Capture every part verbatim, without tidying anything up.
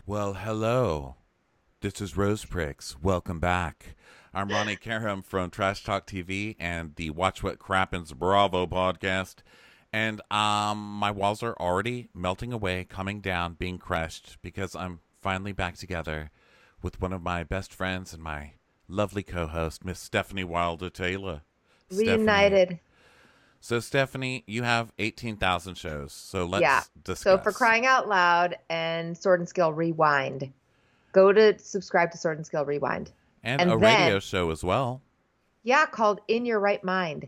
Well, hello. This is Rose Pricks. Welcome back. I'm Ronnie Karam from Trash Talk T V and the Watch What Crappens Bravo podcast. And um, my walls are already melting away, coming down, being crushed because I'm finally back together with one of my best friends and my lovely co-host, Miss Stephanie Wilder Taylor. Reunited. Stephanie. So, Stephanie, you have eighteen thousand shows, so let's yeah. discuss. So, for crying out loud and Sword and Scale Rewind, go to subscribe to Sword and Scale Rewind. And, and a then, radio show as well. Yeah, called In Your Right Mind.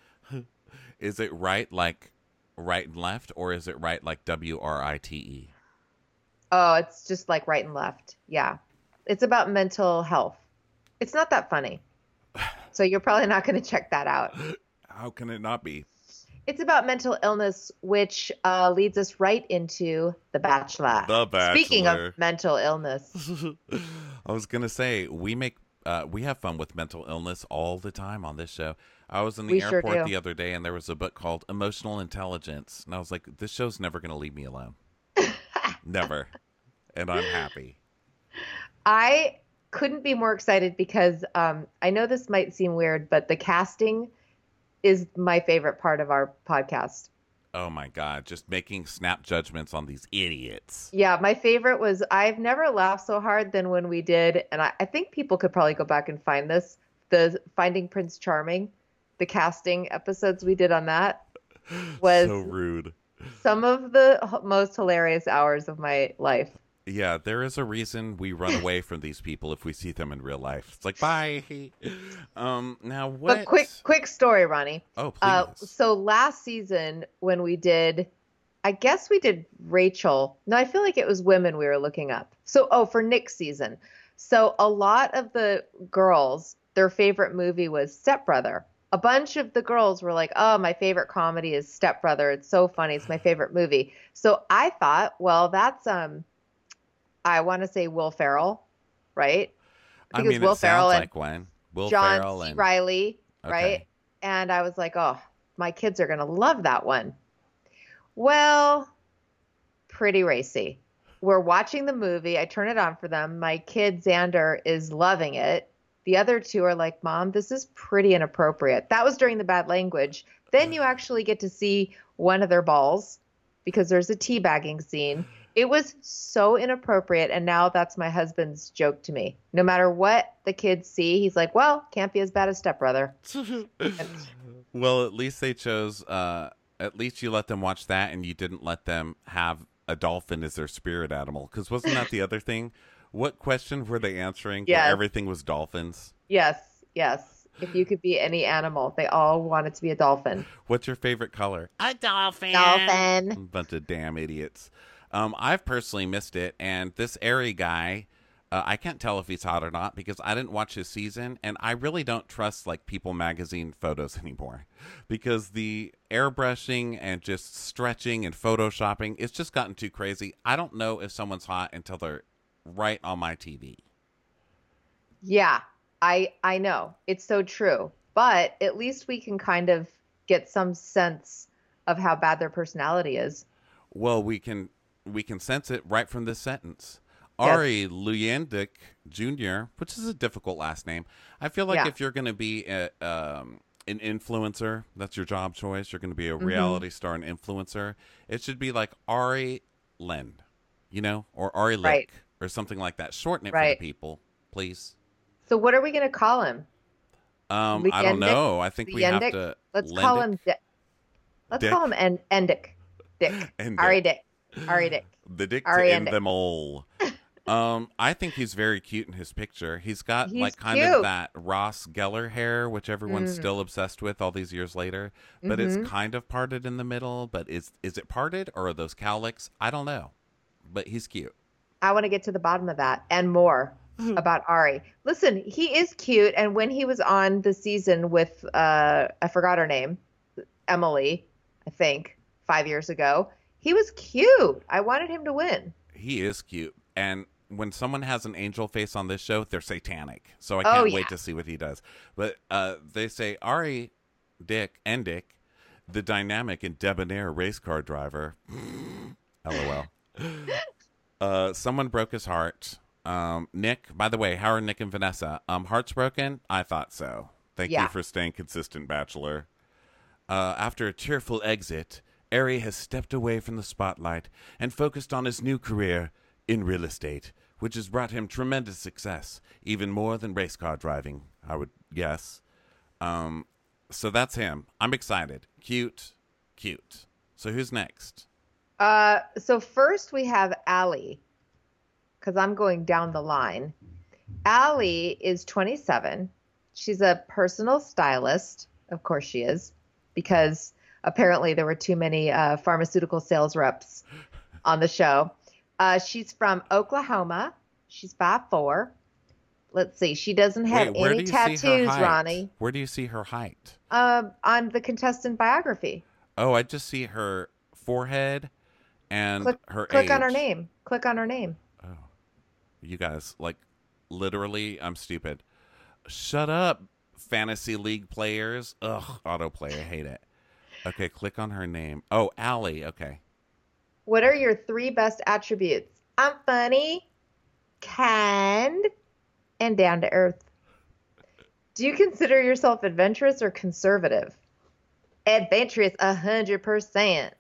Is it right like right and left, or is it right like W R I T E? Oh, it's just like right and left. Yeah. It's about mental health. It's not that funny. So, you're probably not going to check that out. How can it not be? It's about mental illness, which uh, leads us right into The Bachelor. The Bachelor. Speaking of mental illness. I was going to say, we make uh, we have fun with mental illness all the time on this show. I was in the We sure airport do. the other day, and there was a book called Emotional Intelligence. And I was like, this show's never going to leave me alone. Never. And I'm happy. I couldn't be more excited because um, I know this might seem weird, but the casting is my favorite part of our podcast. Oh my God, just making snap judgments on these idiots. Yeah, my favorite was I've never laughed so hard than when we did, and I, I think people could probably go back and find this, the Finding Prince Charming, the casting episodes we did on that was so rude. Some of the h- most hilarious hours of my life. Yeah, there is a reason we run away from these people if we see them in real life. It's like, bye. Um, now what? But quick, quick story, Ronnie. Oh, please. Uh, so last season when we did, I guess we did Rachel. No, I feel like it was women we were looking up. So, oh, for Nick's season. So a lot of the girls, their favorite movie was Step Brother. A bunch of the girls were like, oh, my favorite comedy is Step Brother. It's so funny. It's my favorite movie. So I thought, well, that's, um, I want to say Will Ferrell, right? Because I mean, Will it Ferrell sounds and like one. Will John Ferrell C. and Reilly, okay. right? And I was like, oh, my kids are going to love that one. Well, pretty racy. We're watching the movie. I turn it on for them. My kid, Xander, is loving it. The other two are like, Mom, this is pretty inappropriate. That was during the bad language. Then you actually get to see one of their balls because there's a teabagging scene. It was so inappropriate, and now that's my husband's joke to me. No matter what the kids see, he's like, well, can't be as bad as Step Brother. Well, at least they chose, uh, at least you let them watch that, and you didn't let them have a dolphin as their spirit animal. Because wasn't that the other thing? What question were they answering Yes. where everything was dolphins? Yes, yes. If you could be any animal, they all wanted to be a dolphin. What's your favorite color? A dolphin. Dolphin. Bunch of damn idiots. Um, I've personally missed it, and this Airy guy, uh, I can't tell if he's hot or not because I didn't watch his season, and I really don't trust like People Magazine photos anymore because the airbrushing and just stretching and photoshopping, it's just gotten too crazy. I don't know if someone's hot until they're right on my T V. Yeah, I I know. It's so true. But at least we can kind of get some sense of how bad their personality is. Well, we can we can sense it right from this sentence. Yes. Ari Luyendik Junior, which is a difficult last name. I feel like Yeah. if you're going to be a, um, an influencer, that's your job choice. You're going to be a Mm-hmm. reality star and influencer. It should be like Ari Len, you know, or Ari Lick Right. or something like that. Shorten it Right. for the people, please. So what are we going to call him? Um, I don't Luyendik? know. I think we have Luyendik? to. Let's lend call it. him Dick. Let's Dick? call him en- Endick. Dick. Endick. Ari Dick. Ari Dick. The dick to Ari end Endick. them all. Um, I think he's very cute in his picture. He's got He's like kind cute. of that Ross Geller hair, which everyone's Mm. still obsessed with all these years later. But Mhm. it's kind of parted in the middle. But is is it parted or are those cowlicks? I don't know. But he's cute. I want to get to the bottom of that and more about Ari. Listen, he is cute. And when he was on the season with, uh, I forgot her name, Emily, I think, five years ago, he was cute. I wanted him to win. He is cute. And when someone has an angel face on this show, they're satanic. So I Oh, can't yeah. wait to see what he does. But uh, they say Ari Dick and Dick, the dynamic and debonair race car driver. LOL. Uh, someone broke his heart. Um, Nick, by the way, how are Nick and Vanessa? Um, hearts broken? I thought so. Thank Yeah. you for staying consistent, Bachelor. Uh, after a tearful exit, Ari has stepped away from the spotlight and focused on his new career in real estate, which has brought him tremendous success, even more than race car driving, I would guess. Um, so that's him. I'm excited. Cute, cute. So who's next? Uh, so first we have Allie, because I'm going down the line. Allie is twenty-seven. She's a personal stylist. Of course she is, because apparently there were too many uh, pharmaceutical sales reps on the show. Uh, she's from Oklahoma. She's five foot four. Let's see. She doesn't have Wait, where any do you see her tattoos, height? Ronnie. Where do you see her height? Um, on the contestant biography. Oh, I just see her forehead and Click, her click age. on her name. Click on her name. Oh, you guys, like, literally, I'm stupid. Shut up, fantasy league players. Ugh, autoplay, I hate it. Okay, click on her name. Oh, Allie. Okay. What are your three best attributes? I'm funny, kind, and down to earth. Do you consider yourself adventurous or conservative? Adventurous, a hundred percent.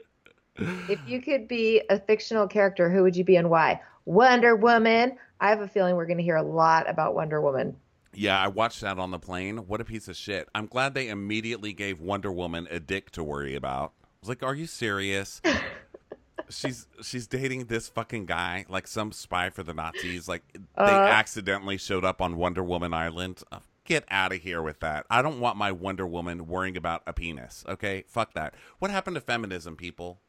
If you could be a fictional character, who would you be and why? Wonder Woman. I have a feeling we're going to hear a lot about Wonder Woman. Yeah, I watched that on the plane. What a piece of shit. I'm glad they immediately gave Wonder Woman a dick to worry about. I was like, are you serious? she's she's dating this fucking guy, like some spy for the Nazis. Like, they Uh, accidentally showed up on Wonder Woman Island. Uh, Get out of here with that. I don't want my Wonder Woman worrying about a penis, okay? Fuck that. What happened to feminism, people?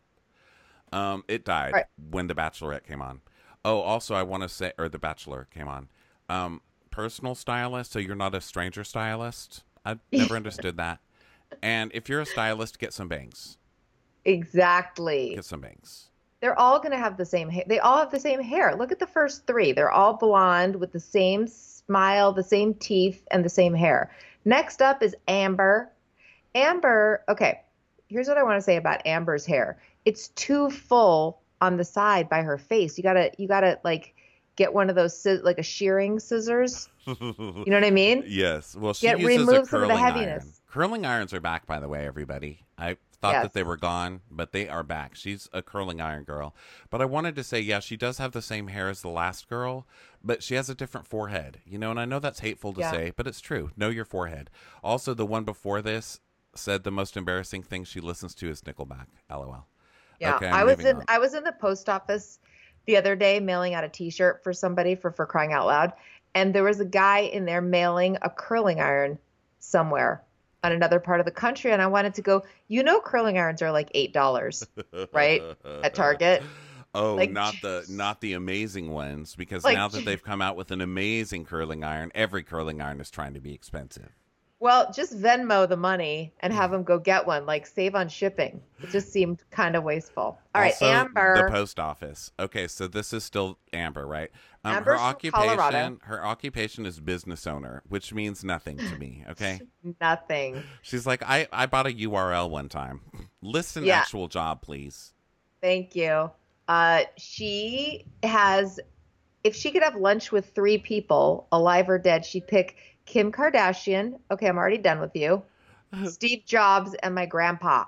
Um, it died Right. when The Bachelorette came on. Oh, also, I want to say, or The Bachelor came on. Um, personal stylist, so you're not a stranger stylist? I've never understood that. And if you're a stylist, get some bangs. Exactly. Get some bangs. They're all going to have the same hair. They all have the same hair. Look at the first three. They're all blonde with the same smile, the same teeth, and the same hair. Next up is Amber. Amber, okay, here's what I want to say about Amber's hair. It's too full on the side by her face. You gotta, you gotta like get one of those, sci- like a shearing scissors. You know what I mean? Yes. Well, she Get uses a remove some of curling the heaviness. iron. Curling irons are back, by the way, everybody. I thought Yes. that they were gone, but they are back. She's a curling iron girl. But I wanted to say, yeah, she does have the same hair as the last girl, but she has a different forehead. You know, and I know that's hateful to Yeah. say, but it's true. Know your forehead. Also, the one before this said the most embarrassing thing she listens to is Nickelback. LOL. Yeah, Okay, I'm I was moving in on. I was in the post office the other day mailing out a T-shirt for somebody for for crying out loud, and there was a guy in there mailing a curling iron somewhere on another part of the country, and I wanted to go. You know, curling irons are like eight dollars, right, at Target. Oh, Like, not the not the amazing ones, because Like, now that they've come out with an amazing curling iron, every curling iron is trying to be expensive. Well, just Venmo the money and have them go get one. Like save on shipping. It just seemed kind of wasteful. All right, Also, Amber. the post office. Okay, so this is still Amber, right? Um, her Amber's from occupation, Colorado. her occupation is business owner, which means nothing to me. Okay, Nothing. she's like, I I bought a U R L one time. List an Yeah. actual job, please. Thank you. Uh, she has, if she could have lunch with three people, alive or dead, she'd pick Kim Kardashian. Okay, I'm already done with you. Steve Jobs and my grandpa.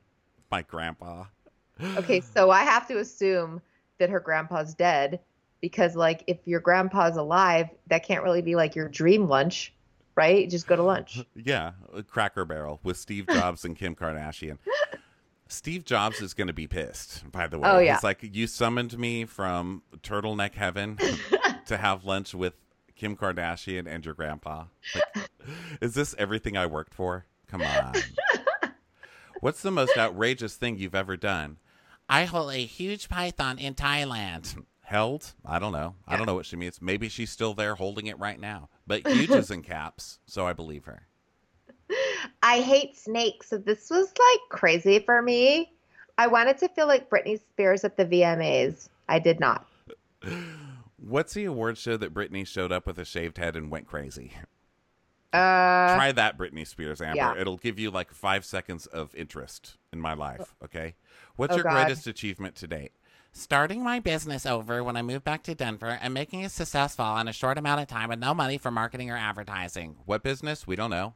My grandpa. Okay, so I have to assume that her grandpa's dead because, like, if your grandpa's alive, that can't really be like your dream lunch, right? Just go to lunch. Yeah, a Cracker Barrel with Steve Jobs and Kim Kardashian. Steve Jobs is going to be pissed, by the way. Oh, yeah. He's like, you summoned me from turtleneck heaven to have lunch with Kim Kardashian and your grandpa. Like, is this everything I worked for? Come on. What's the most outrageous thing you've ever done? I hold a huge python in Thailand. Held? I don't know. I don't know what she means. Maybe she's still there holding it right now. But huge is in caps, so I believe her. I hate snakes, so this was like crazy for me. I wanted to feel like Britney Spears at the V M As. I did not. What's the award show that Britney showed up with a shaved head and went crazy? Uh, Try that, Britney Spears, Amber. yeah. It'll give you like five seconds of interest in my life, okay? What's Oh, your God. greatest achievement to date? Starting my business over when I moved back to Denver and making it successful in a short amount of time with no money for marketing or advertising. What business? We don't know.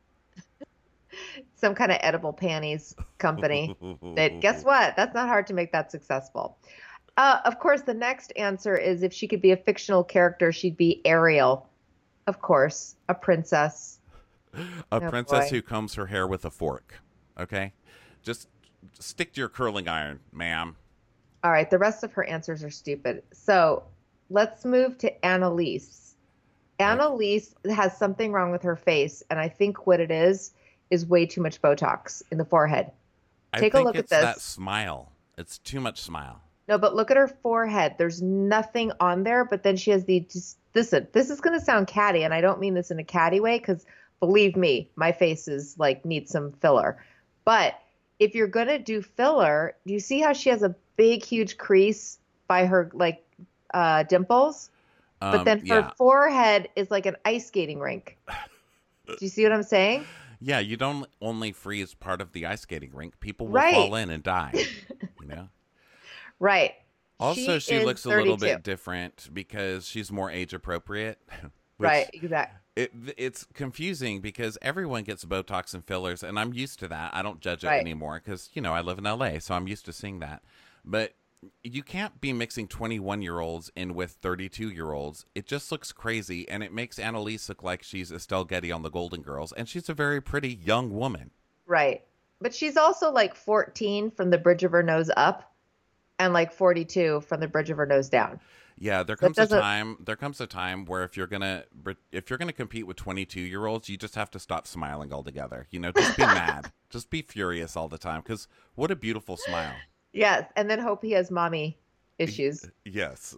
Some kind of edible panties company. That guess what? That's not hard to make that successful. Uh, of course, the next answer is if she could be a fictional character, she'd be Ariel. Of course, a princess. A oh, princess boy. who combs her hair with a fork. Okay? Just stick to your curling iron, ma'am. All right, the rest of her answers are stupid. So let's move to Annalise. Annalise has something wrong with her face, and I think what it is is way too much Botox in the forehead. Take I think a look it's at this. that smile. It's too much smile. No, but look at her forehead. There's nothing on there, but then she has the just listen, this is going to sound catty, and I don't mean this in a catty way because believe me, my face is like needs some filler. But if you're going to do filler, do you see how she has a big, huge crease by her like uh, dimples? Um, But then her yeah. forehead is like an ice skating rink. Do you see what I'm saying? Yeah, you don't only freeze part of the ice skating rink. People will Right. fall in and die. You know? Right. Also, she, is looks a little thirty-two. bit different because she's more age appropriate. which- Right, exactly. It, it's confusing because everyone gets Botox and fillers, and I'm used to that. I don't judge it Right. anymore because, you know, I live in L A, so I'm used to seeing that. But you can't be mixing twenty-one-year-olds in with thirty-two-year-olds. It just looks crazy, and it makes Annalise look like she's Estelle Getty on the Golden Girls, and she's a very pretty young woman. Right. But she's also like fourteen from the bridge of her nose up and like forty-two from the bridge of her nose down. Yeah, there That comes a doesn't- time. There comes a time where if you're gonna if you're gonna compete with twenty-two-year-olds, you just have to stop smiling altogether. You know, just be mad, just be furious all the time. Because what a beautiful smile. Yes. And then hope he has mommy issues. Yes.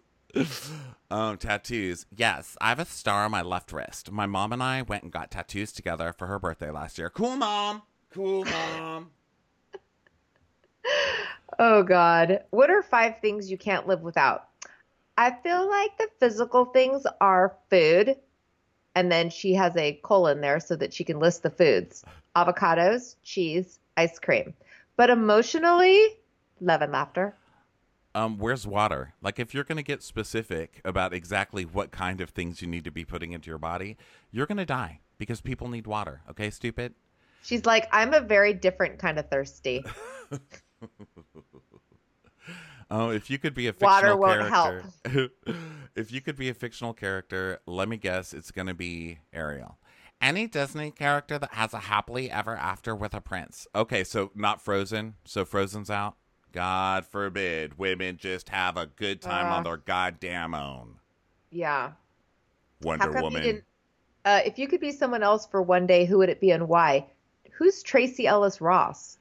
um, tattoos. Yes, I have a star on my left wrist. My mom and I went and got tattoos together for her birthday last year. Cool, mom. Cool, mom. Oh, God. What are five things you can't live without? I feel like the physical things are food. And then she has a colon there so that she can list the foods. Avocados, cheese, ice cream. But emotionally, love and laughter. Um, where's water? Like, if you're going to get specific about exactly what kind of things you need to be putting into your body, you're going to die because people need water. Okay, stupid? She's like, I'm a very different kind of thirsty. Oh, if you could be a fictional Water won't character, if you could be a fictional character, let me guess, it's going to be Ariel. Any Disney character that has a happily ever after with a prince. Okay, so not Frozen. So Frozen's out. God forbid women just have a good time Uh. on their goddamn own. Yeah. Wonder How come Woman. you didn't? Uh, if you could be someone else for one day, who would it be and why? Who's Tracy Ellis Ross?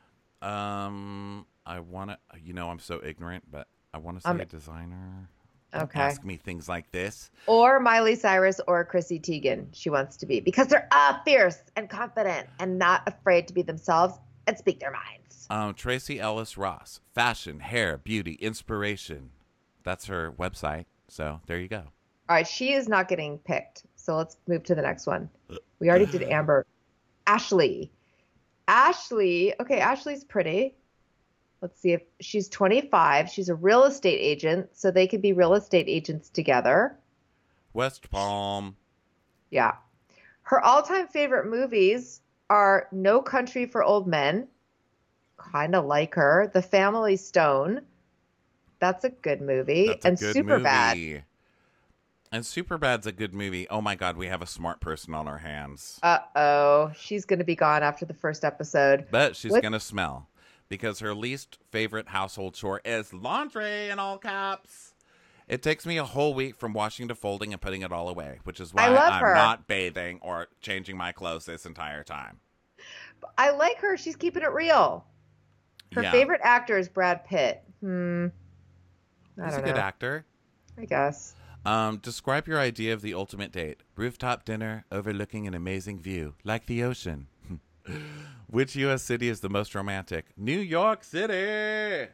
Um, I want to. You know, I'm so ignorant, but I want to say Um, a designer. Don't Okay. ask me things like this. Or Miley Cyrus or Chrissy Teigen. She wants to be because they're uh, fierce and confident and not afraid to be themselves and speak their minds. Um, Tracy Ellis Ross, fashion, hair, beauty, inspiration. That's her website. So there you go. All right, she is not getting picked. So let's move to the next one. We already did Amber. Ashley. Ashley. Okay, Ashley's pretty. Let's see if she's twenty-five. She's a real estate agent, so they could be real estate agents together. West Palm. Yeah. Her all-time favorite movies are No Country for Old Men. Kind of like her. The Family Stone. That's a good movie. That's a and good Superbad. movie. And Superbad's a good movie. Oh my God, we have a smart person on our hands. Uh-oh. She's going to be gone after the first episode. But she's What- going to smell. Because her least favorite household chore is laundry in all caps. It takes me a whole week from washing to folding and putting it all away, which is why I love I'm her. not bathing or changing my clothes this entire time. I like her. She's keeping it real. Her Yeah. favorite actor is Brad Pitt. Hmm. I He's a don't good know. actor. I guess. Um, describe your idea of the ultimate date. Rooftop dinner overlooking an amazing view, like the ocean. Which U S city is the most romantic? New York City.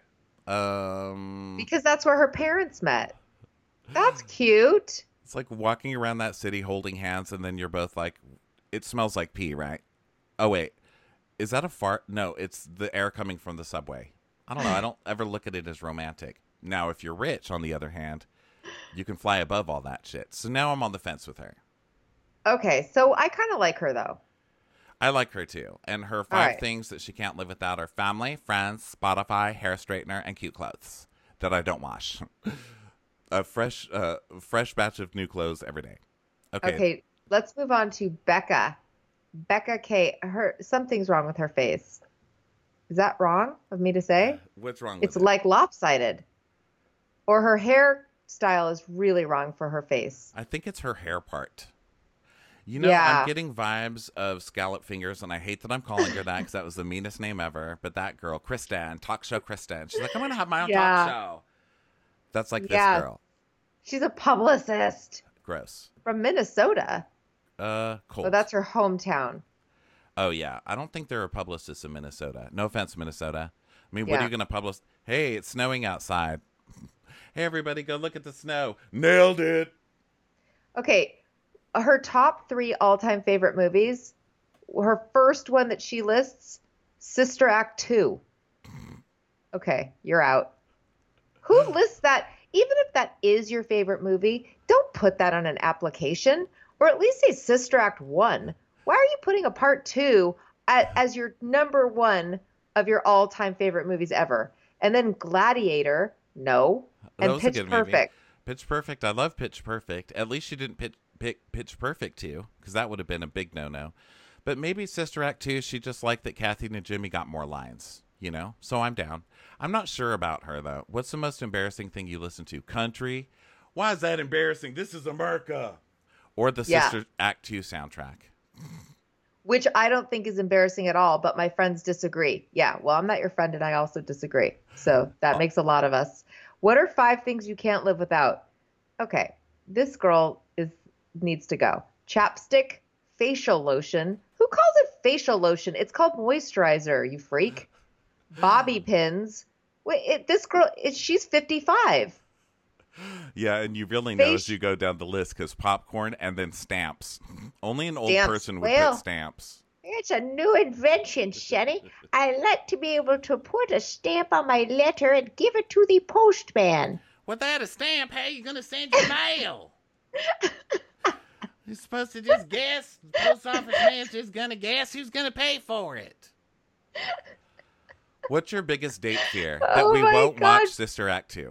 Um, Because that's where her parents met. That's cute. it's like walking around that city holding hands, and then you're both like, it smells like pee, right? Oh, wait. Is that a fart? No, it's the air coming from the subway. I don't know. I don't ever look at it as romantic. Now, if you're rich, on the other hand, you can fly above all that shit. So now I'm on the fence with her. Okay, so I kind of like her though. I like her too. And her All five right. things that she can't live without are family, friends, Spotify, hair straightener, and cute clothes that I don't wash. A fresh, uh, fresh batch of new clothes every day. Okay. Okay, let's move on to Becca. Becca K. Her something's wrong with her face. Is that wrong of me to say? What's wrong with It's it? like lopsided. Or her hairstyle is really wrong for her face. I think it's her hair part. You know, Yeah. I'm getting vibes of scallop fingers, and I hate that I'm calling her that because that was the meanest name ever. But that girl, Kristen, talk show Kristen, she's like, I'm going to have my own Yeah. talk show. That's like Yeah. this girl. She's a publicist Gross. from Minnesota. Uh, cold. So that's her hometown. Oh, yeah. I don't think there are publicists in Minnesota. No offense, Minnesota. I mean, what Yeah. are you going to publish? Hey, it's snowing outside. Hey, everybody, go look at the snow. Nailed it. Okay, her top three all-time favorite movies. Her first one that she lists, Sister Act two. Okay, you're out. Who lists that? Even if that is your favorite movie, don't put that on an application, or at least say Sister Act one. Why are you putting a part two at, as your number one of your all-time favorite movies ever? And then Gladiator, no. That And was a Pitch good movie. Perfect. Pitch Perfect. I love Pitch Perfect. At least she didn't pick, pick Pitch Perfect two, because that would have been a big no-no. But maybe Sister Act two, she just liked that Kathy and Jimmy got more lines, you know? So I'm down. I'm not sure about her, though. What's the most embarrassing thing you listen to? Country? Why is that embarrassing? This is America. Or the Yeah. Sister Act two soundtrack. Which I don't think is embarrassing at all, but my friends disagree. Yeah, well, I'm not your friend and I also disagree. So that Oh. makes a lot of us. What are five things you can't live without? Okay, this girl is needs to go. Chapstick, facial lotion. Who calls it facial lotion? It's called moisturizer, you freak. Bobby pins. Wait, it, this girl, it, she's fifty-five. Yeah, and you really know as Face- you go down the list, because popcorn and then stamps. Only an old Stamps. person would Well- put stamps. It's a new invention, Sonny. I like to be able to put a stamp on my letter and give it to the postman. Without a stamp, how you gonna send your mail? You're supposed to just guess. The post office man's just gonna guess who's gonna pay for it. What's your biggest date fear? That Oh we my won't God. watch Sister Act two.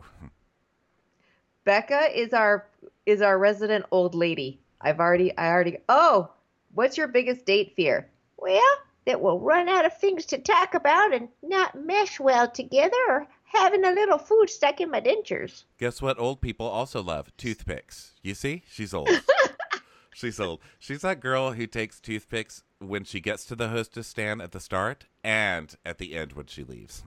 Becca is our is our resident old lady. I've already I already Oh, what's your biggest date fear? Well, that we'll run out of things to talk about and not mesh well together or having a little food stuck in my dentures. Guess what old people also love? Toothpicks. You see? She's old. She's old. She's that girl who takes toothpicks when she gets to the hostess stand at the start and at the end when she leaves.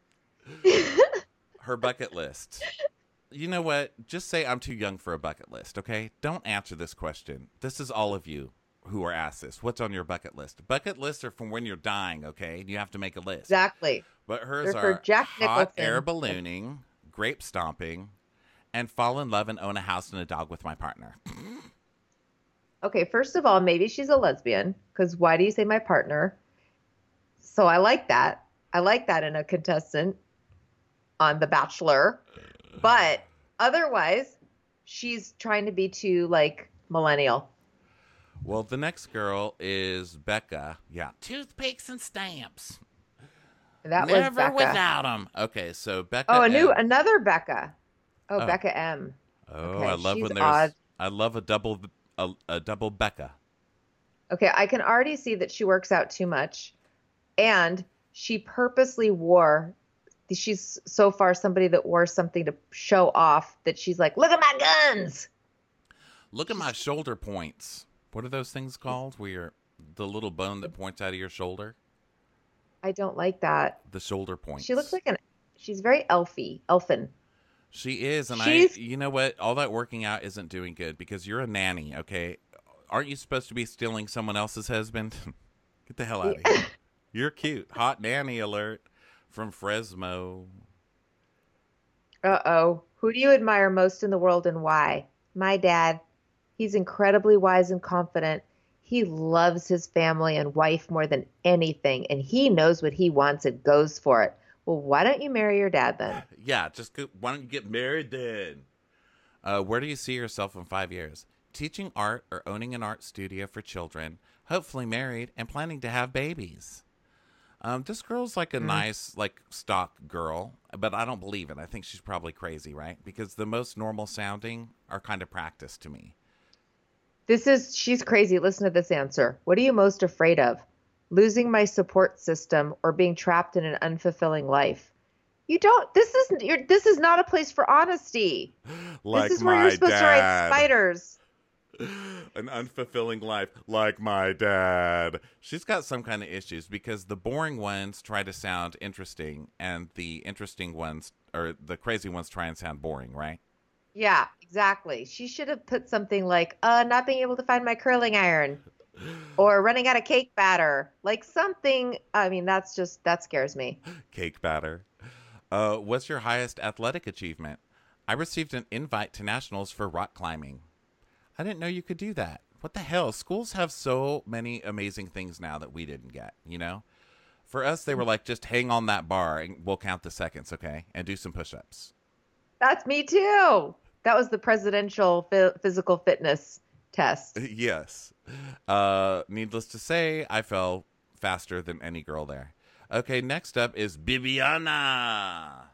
Her bucket list. You know what? Just say I'm too young for a bucket list, okay? Don't answer this question. This is all of you who are asked this. What's on your bucket list? Bucket lists are from when you're dying, okay? You have to make a list. Exactly. But hers They're for are Jack hot Nicholson. air ballooning, grape stomping, and fall in love and own a house and a dog with my partner. Okay, first of all, maybe she's a lesbian, because why do you say my partner? So I like that. I like that in a contestant on The Bachelor. But otherwise, she's trying to be too, like, millennial. Well, the next girl is Becca. Yeah. Toothpicks and stamps. That Never was Becca. without them. Okay, so Becca. Oh, a new M. another Becca. Oh, Oh. Becca M. Oh, okay, I love she's when there's. odd. I love a double, a, a double Becca. Okay, I can already see that she works out too much. And she purposely wore, she's so far somebody that wore something to show off that she's like, look at my guns. Look at my shoulder points. What are those things called? Where you're, the little bone that points out of your shoulder? I don't like that. The shoulder points. She looks like an, she's very elfy, elfin. She is, and She's- I, you know what? All that working out isn't doing good because you're a nanny, okay? Aren't you supposed to be stealing someone else's husband? Get the hell out of here. You're cute. Hot nanny alert from Fresno. Uh-oh. Who do you admire most in the world and why? My dad. He's incredibly wise and confident. He loves his family and wife more than anything, and he knows what he wants and goes for it. Well, why don't you marry your dad then? Yeah, just go, why don't you get married then? Uh, where do you see yourself in five years? Teaching art or owning an art studio for children, hopefully married and planning to have babies. Um, this girl's like a Mm. nice, like, stock girl, but I don't believe it. I think she's probably crazy, right? Because the most normal sounding are kind of practiced to me. This is, she's crazy. Listen to this answer. What are you most afraid of? Losing my support system or being trapped in an unfulfilling life? You don't, this isn't, you're, this is not a place for honesty. Like This is where my you're supposed to write dad. spiders. An unfulfilling life, like my dad. She's got some kind of issues because the boring ones try to sound interesting, and the interesting ones, or the crazy ones, try and sound boring, right? Yeah, exactly. She should have put something like, uh, not being able to find my curling iron or running out of cake batter. Like something, I mean, that's just, that scares me. Cake batter. Uh, what's your highest athletic achievement? I received an invite to nationals for rock climbing. I didn't know you could do that. What the hell? Schools have so many amazing things now that we didn't get, you know? For us, they were like, just hang on that bar and we'll count the seconds, okay? And do some push-ups. That's me too. That was the presidential phy- physical fitness test. Yes. Uh, needless to say, I fell faster than any girl there. Okay, next up is Bibiana.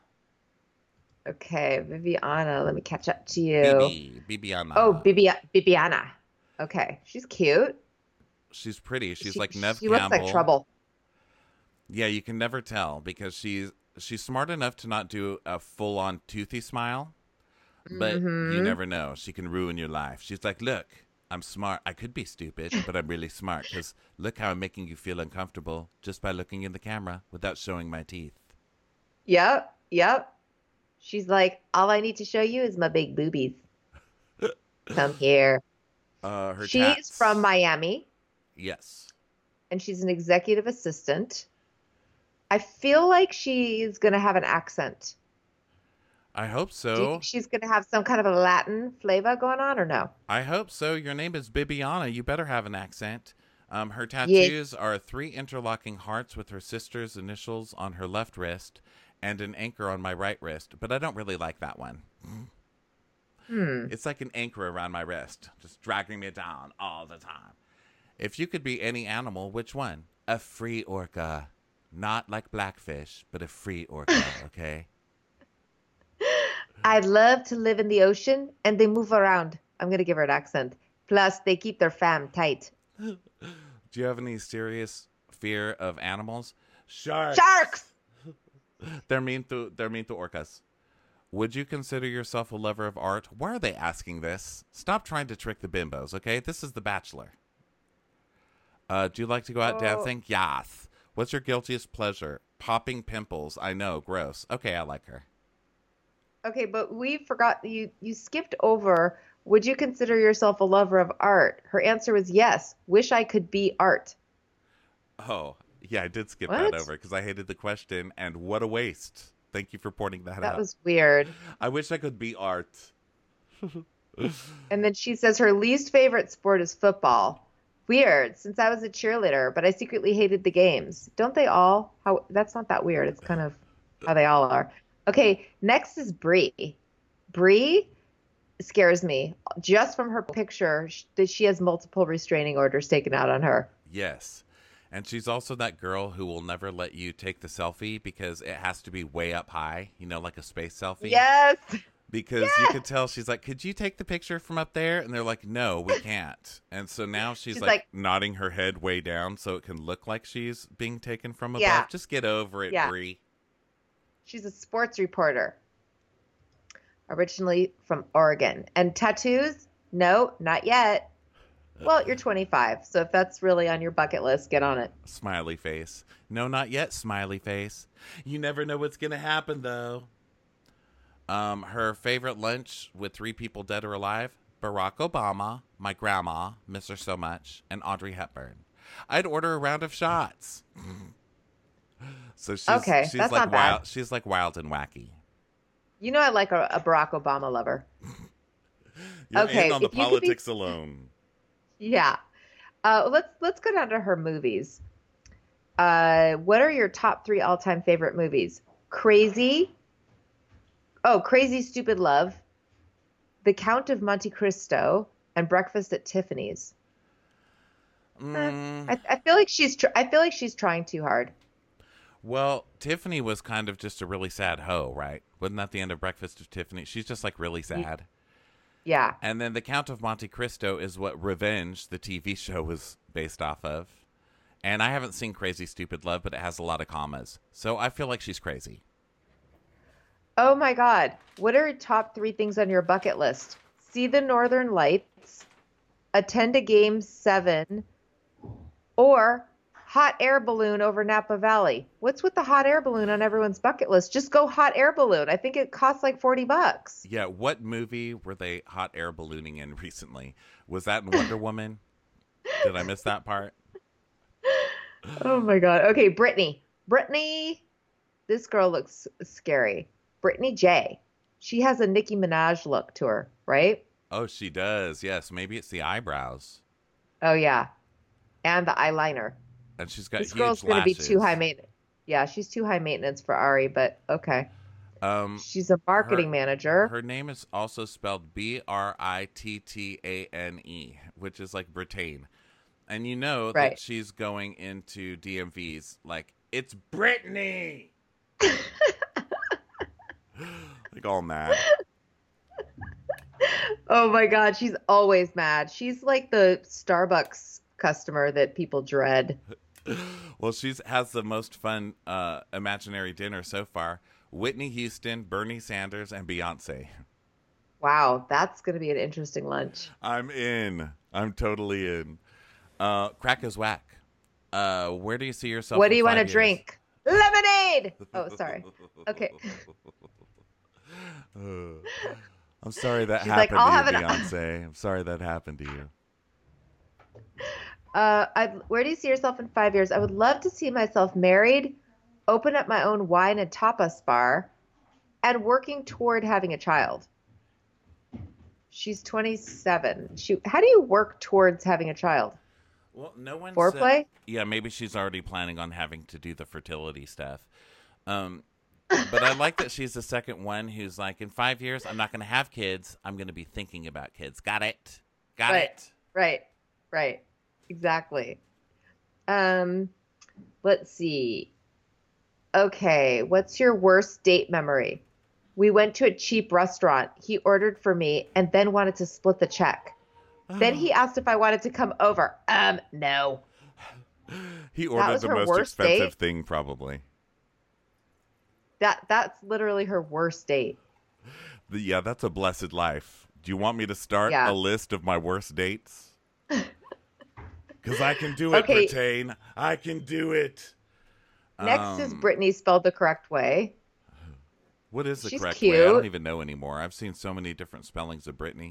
Okay, Viviana, let me catch up to you. Bibi. Bibiana. Oh, Bibi- Bibiana. Okay, she's cute. She's pretty. She's she, like Nev She Campbell. looks like trouble. Yeah, you can never tell because she's she's smart enough to not do a full-on toothy smile, but Mhm. you never know. She can ruin your life. She's like, look, I'm smart. I could be stupid, but I'm really smart because look how I'm making you feel uncomfortable just by looking in the camera without showing my teeth. Yep, yep. She's like, all I need to show you is my big boobies. Come here. Uh, her She's tats. from Miami, Yes. and she's an executive assistant. I feel like she's going to have an accent. I hope Do you so. think she's going to have some kind of a Latin flavor going on or no? I hope so. Your name is Bibiana. You better have an accent. Um, her tattoos are three interlocking hearts with her sister's initials on her left wrist and an anchor on my right wrist, but I don't really like that one. Hmm. It's like an anchor around my wrist, just dragging me down all the time. If you could be any animal, which one? A free orca. Not like Blackfish, but a free orca, okay? I'd love to live in the ocean, and they move around. I'm going to give her an accent. Plus, they keep their fam tight. Do you have any serious fear of animals? Sharks. Sharks! They're mean to they're mean to orcas. Would you consider yourself a lover of art? Why are they asking this? Stop trying to trick the bimbos, okay? This is The Bachelor. Uh, do you like to go out Oh. dancing? Yes. What's your guiltiest pleasure? Popping pimples. I know, gross. Okay, I like her. Okay, but we forgot, you, you skipped over, would you consider yourself a lover of art? Her answer was yes. Wish I could be art. Oh, yeah, I did skip What? that over because I hated the question, and what a waste. Thank you for pointing that, That out. was weird. I wish I could be art. And then she says her least favorite sport is football. Weird, since I was a cheerleader, but I secretly hated the games. Don't they all? How that's not that weird. It's kind of how they all are. Okay, next is Bree. Bree scares me just from her picture sh- that she has multiple restraining orders taken out on her. Yes. And she's also that girl who will never let you take the selfie because it has to be way up high, you know, like a space selfie. Yes. Because Yes! you could tell she's like, could you take the picture from up there? And they're like, no, we can't. And so now she's, She's like, like- nodding her head way down so it can look like she's being taken from above. Yeah. Just get over it, Yeah. Bree. She's a sports reporter. Originally from Oregon. And tattoos? No, not yet. Well, you're twenty-five, so if that's really on your bucket list, get on it. Smiley face. No, not yet, smiley face. You never know what's going to happen, though. Um, her favorite lunch with three people dead or alive? Barack Obama, my grandma, miss her so much, and Audrey Hepburn. I'd order a round of shots. So she's, Okay, she's that's like not bad. wild. She's like wild and wacky. You know I like a, a Barack Obama lover. You're Okay, in on the if you could be- politics alone. Yeah. Uh, let's let's go down to her movies. Uh, what are your top three all-time favorite movies? Crazy. Oh, Crazy Stupid Love, The Count of Monte Cristo, and Breakfast at Tiffany's. Mm, Uh, I, I feel like she's tr- I feel like she's trying too hard. well, Tiffany was kind of just a really sad hoe, right? Wasn't that the end of Breakfast of Tiffany? She's just like really sad. Yeah. And then The Count of Monte Cristo is what Revenge, the T V show, was based off of. And I haven't seen Crazy Stupid Love, but it has a lot of commas. So I feel like she's crazy. Oh my God. What are your top three things on your bucket list? See the Northern Lights, attend a game seven, or hot air balloon over Napa Valley. What's with the hot air balloon on everyone's bucket list? Just go hot air balloon. I think it costs like forty bucks. Yeah, what movie were they hot air ballooning in recently? Was that in Wonder Woman? Did I miss that part? Oh my God. Okay, Brittany. Brittany, this girl looks scary. Brittany J. She has a Nicki Minaj look to her, right? Oh, she does. Yes, maybe it's the eyebrows. Oh yeah. And the eyeliner. And she's got This huge girl's going to be lashes. too high maintenance. Yeah, she's too high maintenance for Ari, but okay. Um, She's a marketing her- manager. Her name is also spelled B R I T T A N E, which is like Britain. And you know Right. that she's going into D M Vs like, it's Brittany! Like all mad. Oh my God, she's always mad. She's like the Starbucks customer that people dread. Well, she's has the most fun uh, imaginary dinner so far. Whitney Houston, Bernie Sanders, and Beyonce. Wow, that's going to be an interesting lunch. I'm in. I'm totally in. Uh, crack is whack. Uh, where do you see yourself? What do in you want to five years? drink? Lemonade! Oh, sorry. Okay. Uh, I'm sorry that She's like, happened "I'll to you, have an- Beyonce. I'm sorry that happened to you. Uh, I, where do you see yourself in five years? I would love to see myself married, open up my own wine and tapas bar, and working toward having a child. She's twenty-seven. She, how do you work towards having a child? Well, no one Foreplay? said, yeah, maybe she's already planning on having to do the fertility stuff. Um, but I like that she's the second one who's like, in five years, I'm not going to have kids. I'm going to be thinking about kids. Got it? Got Right. it? Right, right, exactly. Um, let's see. Okay, what's your worst date memory? We went to a cheap restaurant. He ordered for me and then wanted to split the check. Then he asked if I wanted to come over. Um, no. He ordered was the her most worst expensive date? thing, probably. That that's literally her worst date. The- yeah, that's a blessed life. Do you want me to start Yeah. a list of my worst dates? Because I can do it, Okay. Britain. I can do it. Next is Um, Brittany spelled the correct way. What is the She's correct way? I don't cute. even know anymore. I've seen so many different spellings of Brittany.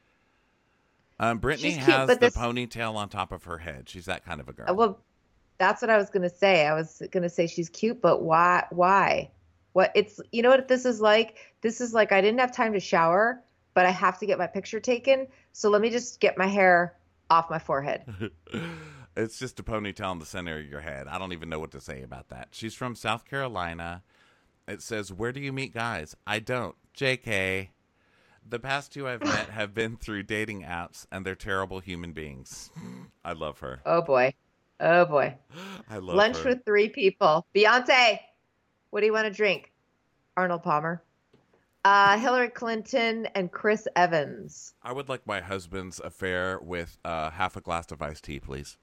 Um, Brittany She's cute, has but the this- ponytail on top of her head. She's that kind of a girl. Uh, Well, that's what I was gonna say. I was gonna say she's cute, but why? Why? What? It's you know what this is like. This is like I didn't have time to shower, but I have to get my picture taken. So let me just get my hair off my forehead. It's just a ponytail in the center of your head. I don't even know what to say about that. She's from South Carolina. It says, where do you meet guys? I don't. J K. The past two I've met have been through dating apps, and they're terrible human beings. I love her. Oh boy. Oh boy. I love Lunch her. with three people. Beyonce. What do you want to drink? Arnold Palmer. Uh, Hillary Clinton and Chris Evans. I would like my husband's affair with uh, half a glass of iced tea, please.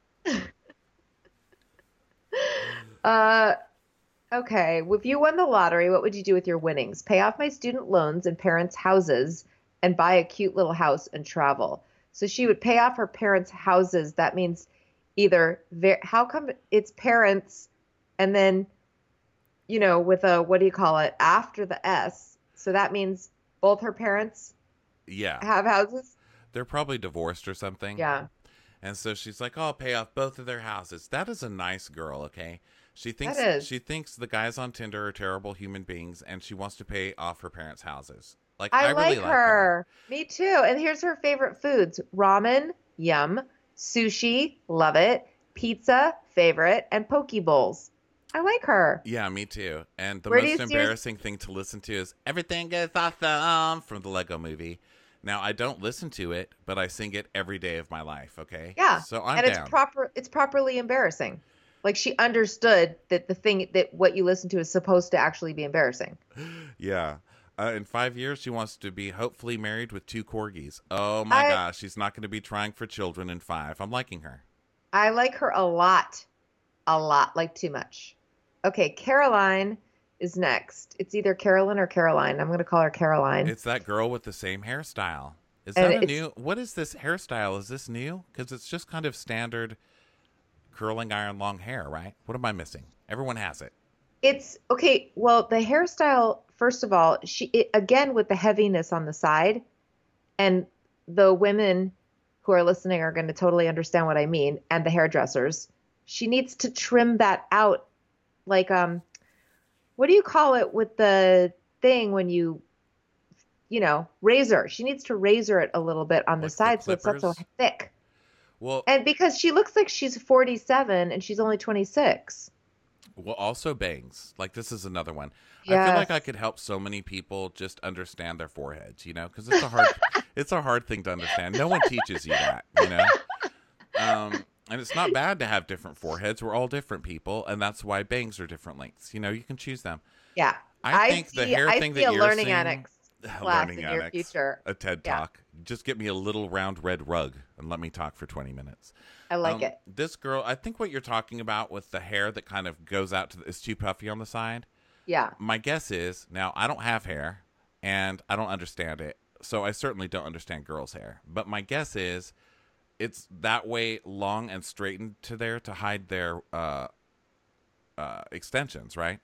Uh, okay. If you won the lottery, what would you do with your winnings? Pay off my student loans and parents' houses and buy a cute little house and travel. So she would pay off her parents' houses. That means either, ver- how come it's parents and then, you know, with a, what do you call it, after the S. So that means both her parents Yeah. have houses? They're probably divorced or something. Yeah. And so she's like, oh, I'll pay off both of their houses. That is a nice girl, okay? She thinks That is. she thinks the guys on Tinder are terrible human beings, and she wants to pay off her parents' houses. Like I, I, like, really like her. her. Me too. And here's her favorite foods. Ramen, yum. Sushi, love it. Pizza, favorite. And poke bowls. I like her. Yeah, me too. And the Where do you most see her- embarrassing thing to listen to is Everything Is Awesome from the Lego Movie. Now, I don't listen to it, but I sing it every day of my life, okay? Yeah. So I'm and down. it's proper it's properly embarrassing. Like she understood that the thing that what you listen to is supposed to actually be embarrassing. Yeah. Uh, in five years, she wants to be hopefully married with two corgis. Oh my I- gosh, she's not going to be trying for children in five. I'm liking her. I like her a lot. A lot, like too much. Okay, Caroline is next. It's either Carolyn or Caroline. I'm going to call her Caroline. It's that girl with the same hairstyle. Is And that a it's- new? What is this hairstyle? Is this new? Because it's just kind of standard curling iron long hair, right? What am I missing? Everyone has it. It's okay. Well, the hairstyle, first of all, she it, again with the heaviness on the side, and the women who are listening are going to totally understand what I mean, and the hairdressers. She needs to trim that out, like um, what do you call it with the thing when you, you know, razor? She needs to razor it a little bit on the Like the side so it's not so clippers? thick. Well, And because she looks like she's forty-seven and she's only twenty-six. well, also bangs. Like this is another one. I feel like Yes. I could help so many people just understand their foreheads, you know, because it's a hard, it's a hard thing to understand. No one teaches you that, you know. Um, and it's not bad to have different foreheads. We're all different people, and that's why bangs are different lengths. You know, you can choose them. Yeah. I think the see, hair I thing see that a you're learning seeing- annex class Learning in your annex, future. a TED Yeah. talk. Just get me a little round red rug and let me talk for twenty minutes. I like Um, it. This girl, I think what you're talking about with the hair that kind of goes out to the, is too puffy on the side. Yeah. My guess is, now I don't have hair and I don't understand it, so I certainly don't understand girls' hair. But my guess is it's that way long and straightened to there to hide their uh, uh, extensions, right?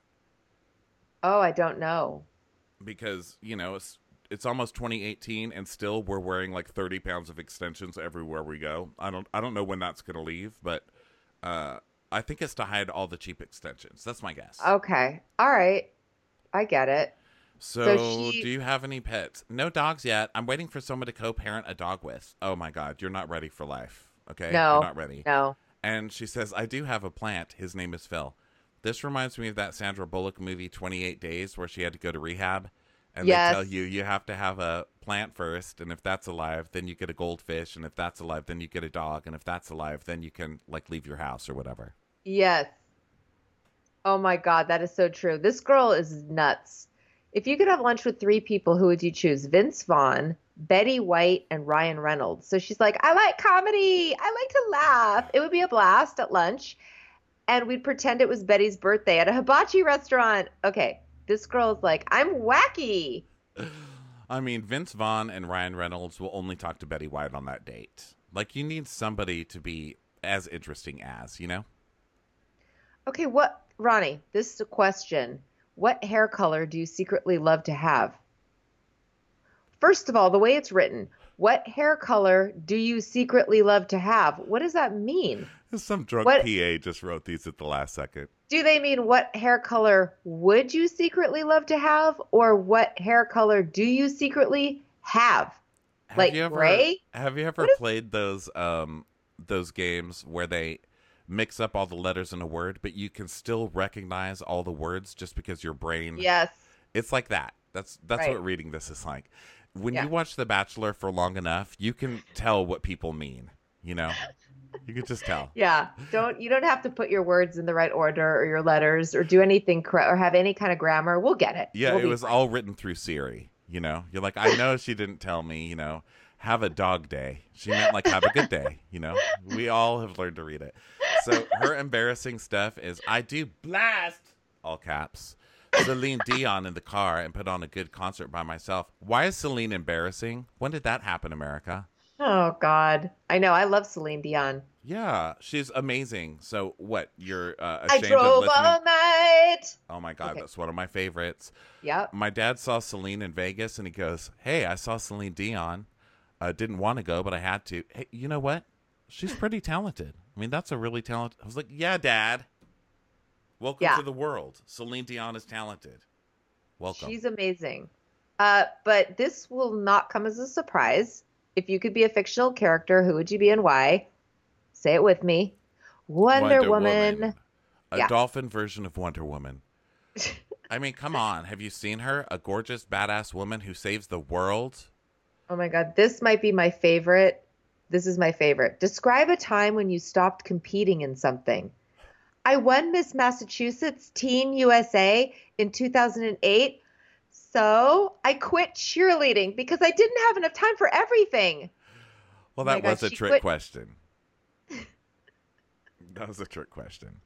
Oh, I don't know. Because, you know, it's it's almost twenty eighteen and still we're wearing like thirty pounds of extensions everywhere we go. I don't I don't know when that's going to leave, but uh, I think it's to hide all the cheap extensions. That's my guess. Okay. All right. I get it. So, So she- do you have any pets? No dogs yet. I'm waiting for someone to co-parent a dog with. Oh my God, you're not ready for life. Okay, No. you're not ready. No. And she says, "I do have a plant. His name is Phil." This reminds me of that Sandra Bullock movie, twenty-eight days, where she had to go to rehab, and Yes. they tell you you have to have a plant first, and if that's alive, then you get a goldfish, and if that's alive, then you get a dog, and if that's alive, then you can like leave your house or whatever. Yes. Oh my God, that is so true. This girl is nuts. If you could have lunch with three people, who would you choose? Vince Vaughn, Betty White, and Ryan Reynolds. So she's like, I like comedy. I like to laugh. It would be a blast at lunch. And we'd pretend it was Betty's birthday at a hibachi restaurant. Okay, this girl is like, I'm wacky. I mean, Vince Vaughn and Ryan Reynolds will only talk to Betty White on that date. Like, you need somebody to be as interesting as, you know? Okay, what, Ronnie, this is a question. What hair color do you secretly love to have? First of all, the way it's written, what hair color do you secretly love to have? What does that mean? Some drunk What- P A just wrote these at the last second. Do they mean what hair color would you secretly love to have? Or what hair color do you secretly have? Have Like you ever, gray? Have you ever What is- played those um those games where they mix up all the letters in a word, but you can still recognize all the words just because your brain? Yes. It's like that. That's that's Right. what reading this is like. When Yeah. you watch The Bachelor for long enough, you can tell what people mean. You know, you can just tell. Yeah. Don't you don't have to put your words in the right order or your letters or do anything cor- or have any kind of grammar. We'll get it. Yeah, We'll it be was fine. all written through Siri. You know, you're like, I know she didn't tell me. You know, have a dog day. She meant like have a good day. You know, we all have learned to read it. So her embarrassing stuff is, I do blast all caps Celine Dion in the car and put on a good concert by myself. Why is Celine embarrassing? When did that happen, America? Oh God. I know. I love Celine Dion. Yeah, she's amazing. So what? You're uh, I ashamed of drove listening? all night. Oh my God, Okay. that's one of my favorites. Yep. My dad saw Celine in Vegas, and he goes, "Hey, I saw Celine Dion. I didn't want to go, but I had to. Hey, you know what? She's pretty talented. I mean, that's a really talented." I was like, "Yeah, Dad. Welcome Yeah. to the world. Celine Dion is talented. Welcome." She's amazing. Uh, but this will not come as a surprise. If you could be a fictional character, who would you be and why? Say it with me. Wonder, Woman. A Yeah. dolphin version of Wonder Woman. I mean, come on. Have you seen her? A gorgeous, badass woman who saves the world? Oh my God, this might be my favorite. This is my favorite. Describe a time when you stopped competing in something. I won Miss Massachusetts Teen U S A in two thousand eight, so I quit cheerleading because I didn't have enough time for everything. Well, Oh my that God, was a she trick quit- question. That was a trick question.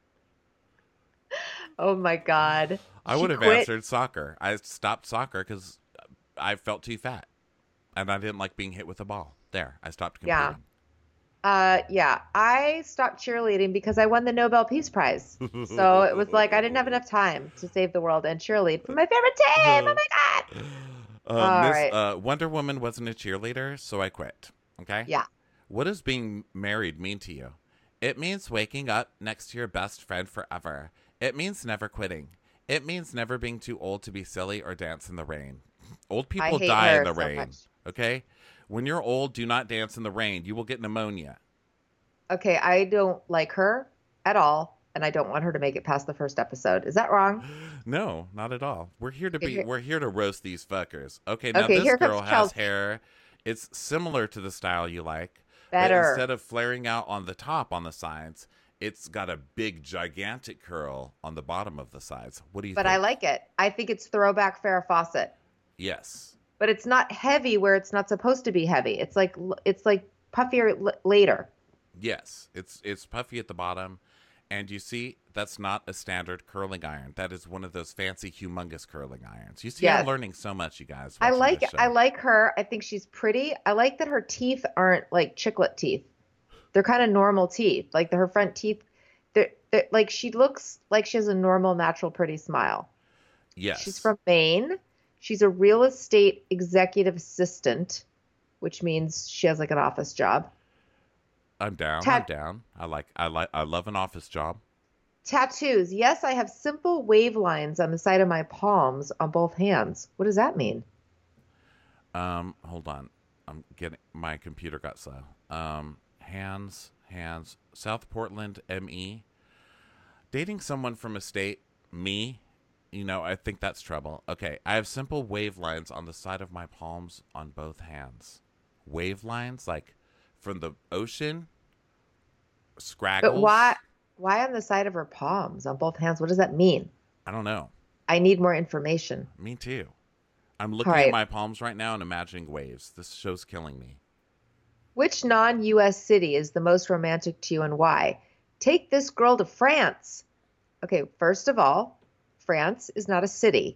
Oh my God. I She would have quit- answered soccer. I stopped soccer because I felt too fat. And I didn't like being hit with a ball. There, I stopped competing. Yeah. Uh, yeah, I stopped cheerleading because I won the Nobel Peace Prize. So it was like I didn't have enough time to save the world and cheerlead for my favorite team. Oh my God. Uh, All Miss right. uh, Wonder Woman wasn't a cheerleader, so I quit. Okay? Yeah. What does being married mean to you? It means waking up next to your best friend forever. It means never quitting. It means never being too old to be silly or dance in the rain. Old people hate die in her the so rain. much. Okay? When you're old, do not dance in the rain. You will get pneumonia. Okay, I don't like her at all, and I don't want her to make it past the first episode. Is that wrong? No, not at all. We're here to Okay, be. here- We're here to roast these fuckers. Okay, now Okay, this here comes girl has Chelsea. hair. It's similar to the style you like. Better. But instead of flaring out on the top on the sides, it's got a big, gigantic curl on the bottom of the sides. What do you But think? I like it. I think it's throwback Farrah Fawcett. Yes. But it's not heavy where it's not supposed to be heavy. It's like it's like puffier l- later. Yes. It's it's puffy at the bottom. And you see, that's not a standard curling iron. That is one of those fancy, humongous curling irons. You see, I'm Yes. learning so much, you guys. I watching like this show. I like her. I think she's pretty. I like that her teeth aren't like chiclet teeth. They're kind of normal teeth. Like her front teeth, they're, they're like she looks like she has a normal, natural, pretty smile. Yes. She's from Maine. She's a real estate executive assistant, which means she has like an office job. I'm down. Tat- I'm down. I like. I like. I love an office job. Tattoos. Yes, I have simple wave lines on the side of my palms on both hands. What does that mean? Um, hold on. I'm getting my computer got slow. Um, hands, hands. South Portland, M E. Dating someone from a state, me. You know, I think that's trouble. Okay, I have simple wave lines on the side of my palms on both hands. Wave lines, like from the ocean. Scraggles. But why why on the side of her palms on both hands? What does that mean? I don't know. I need more information. Me too. I'm looking All right. at my palms right now and imagining waves. This show's killing me. Which non-U S city is the most romantic to you and why? Take this girl to France. Okay, first of all, France is not a city.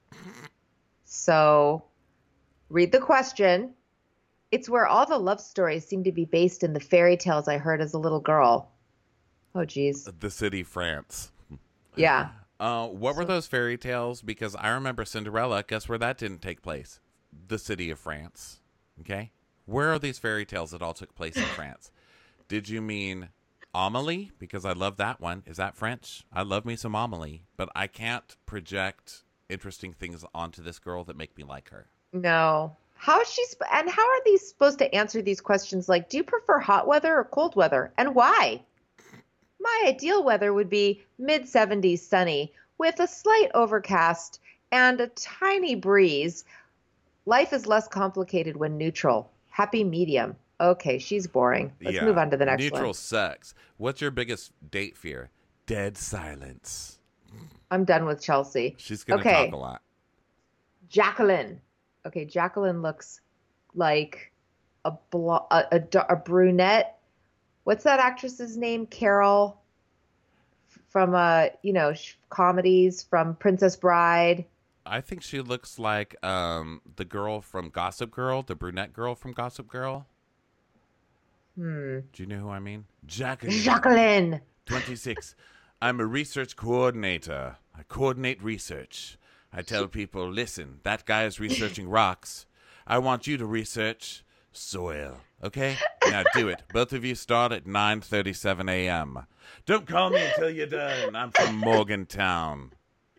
So read the question. It's where all the love stories seem to be based in the fairy tales I heard as a little girl. Oh, geez. The city, France. Yeah. Uh, what were those fairy tales? Because I remember Cinderella. Guess where that didn't take place? The city of France. Okay? Where are these fairy tales that all took place in France? Did you mean Amelie? Because I love that one. Is that French? I love me some Amelie. But I can't project interesting things onto this girl that make me like her. No. How is she, sp- and how are these supposed to answer these questions? Like, do you prefer hot weather or cold weather? And why? My ideal weather would be mid seventies sunny with a slight overcast and a tiny breeze. Life is less complicated when neutral. Happy medium. Okay, she's boring. Let's Yeah. move on to the next Neutral one. sex. What's your biggest date fear? Dead silence. I'm done with Chelsea. She's going to Okay. talk a lot. Jacqueline. Okay, Jacqueline looks like a, blo- a, a, da- a brunette. What's that actress's name? Carol F- from uh, you know, sh- comedies from Princess Bride. I think she looks like um, the girl from Gossip Girl, the brunette girl from Gossip Girl. Hmm. Do you know who I mean? Jacqueline. Jacqueline. twenty-six. I'm a research coordinator. I coordinate research. I tell people, listen, that guy is researching rocks. I want you to research soil. Okay? Now do it. Both of you start at nine thirty-seven a.m. Don't call me until you're done. I'm from Morgantown.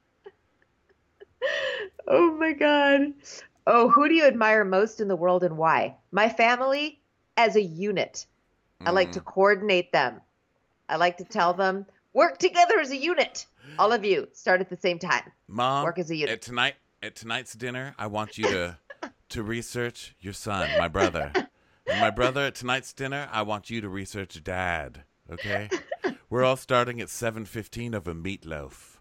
Oh my God. Oh, who do you admire most in the world and why? My family as a unit. I like to coordinate them. I like to tell them Work together as a unit. All of you start at the same time. Mom, work as a unit. At tonight, at tonight's dinner, I want you to to research your son, my brother. And my brother, at tonight's dinner, I want you to research Dad. Okay? We're all starting at seven fifteen of a meatloaf.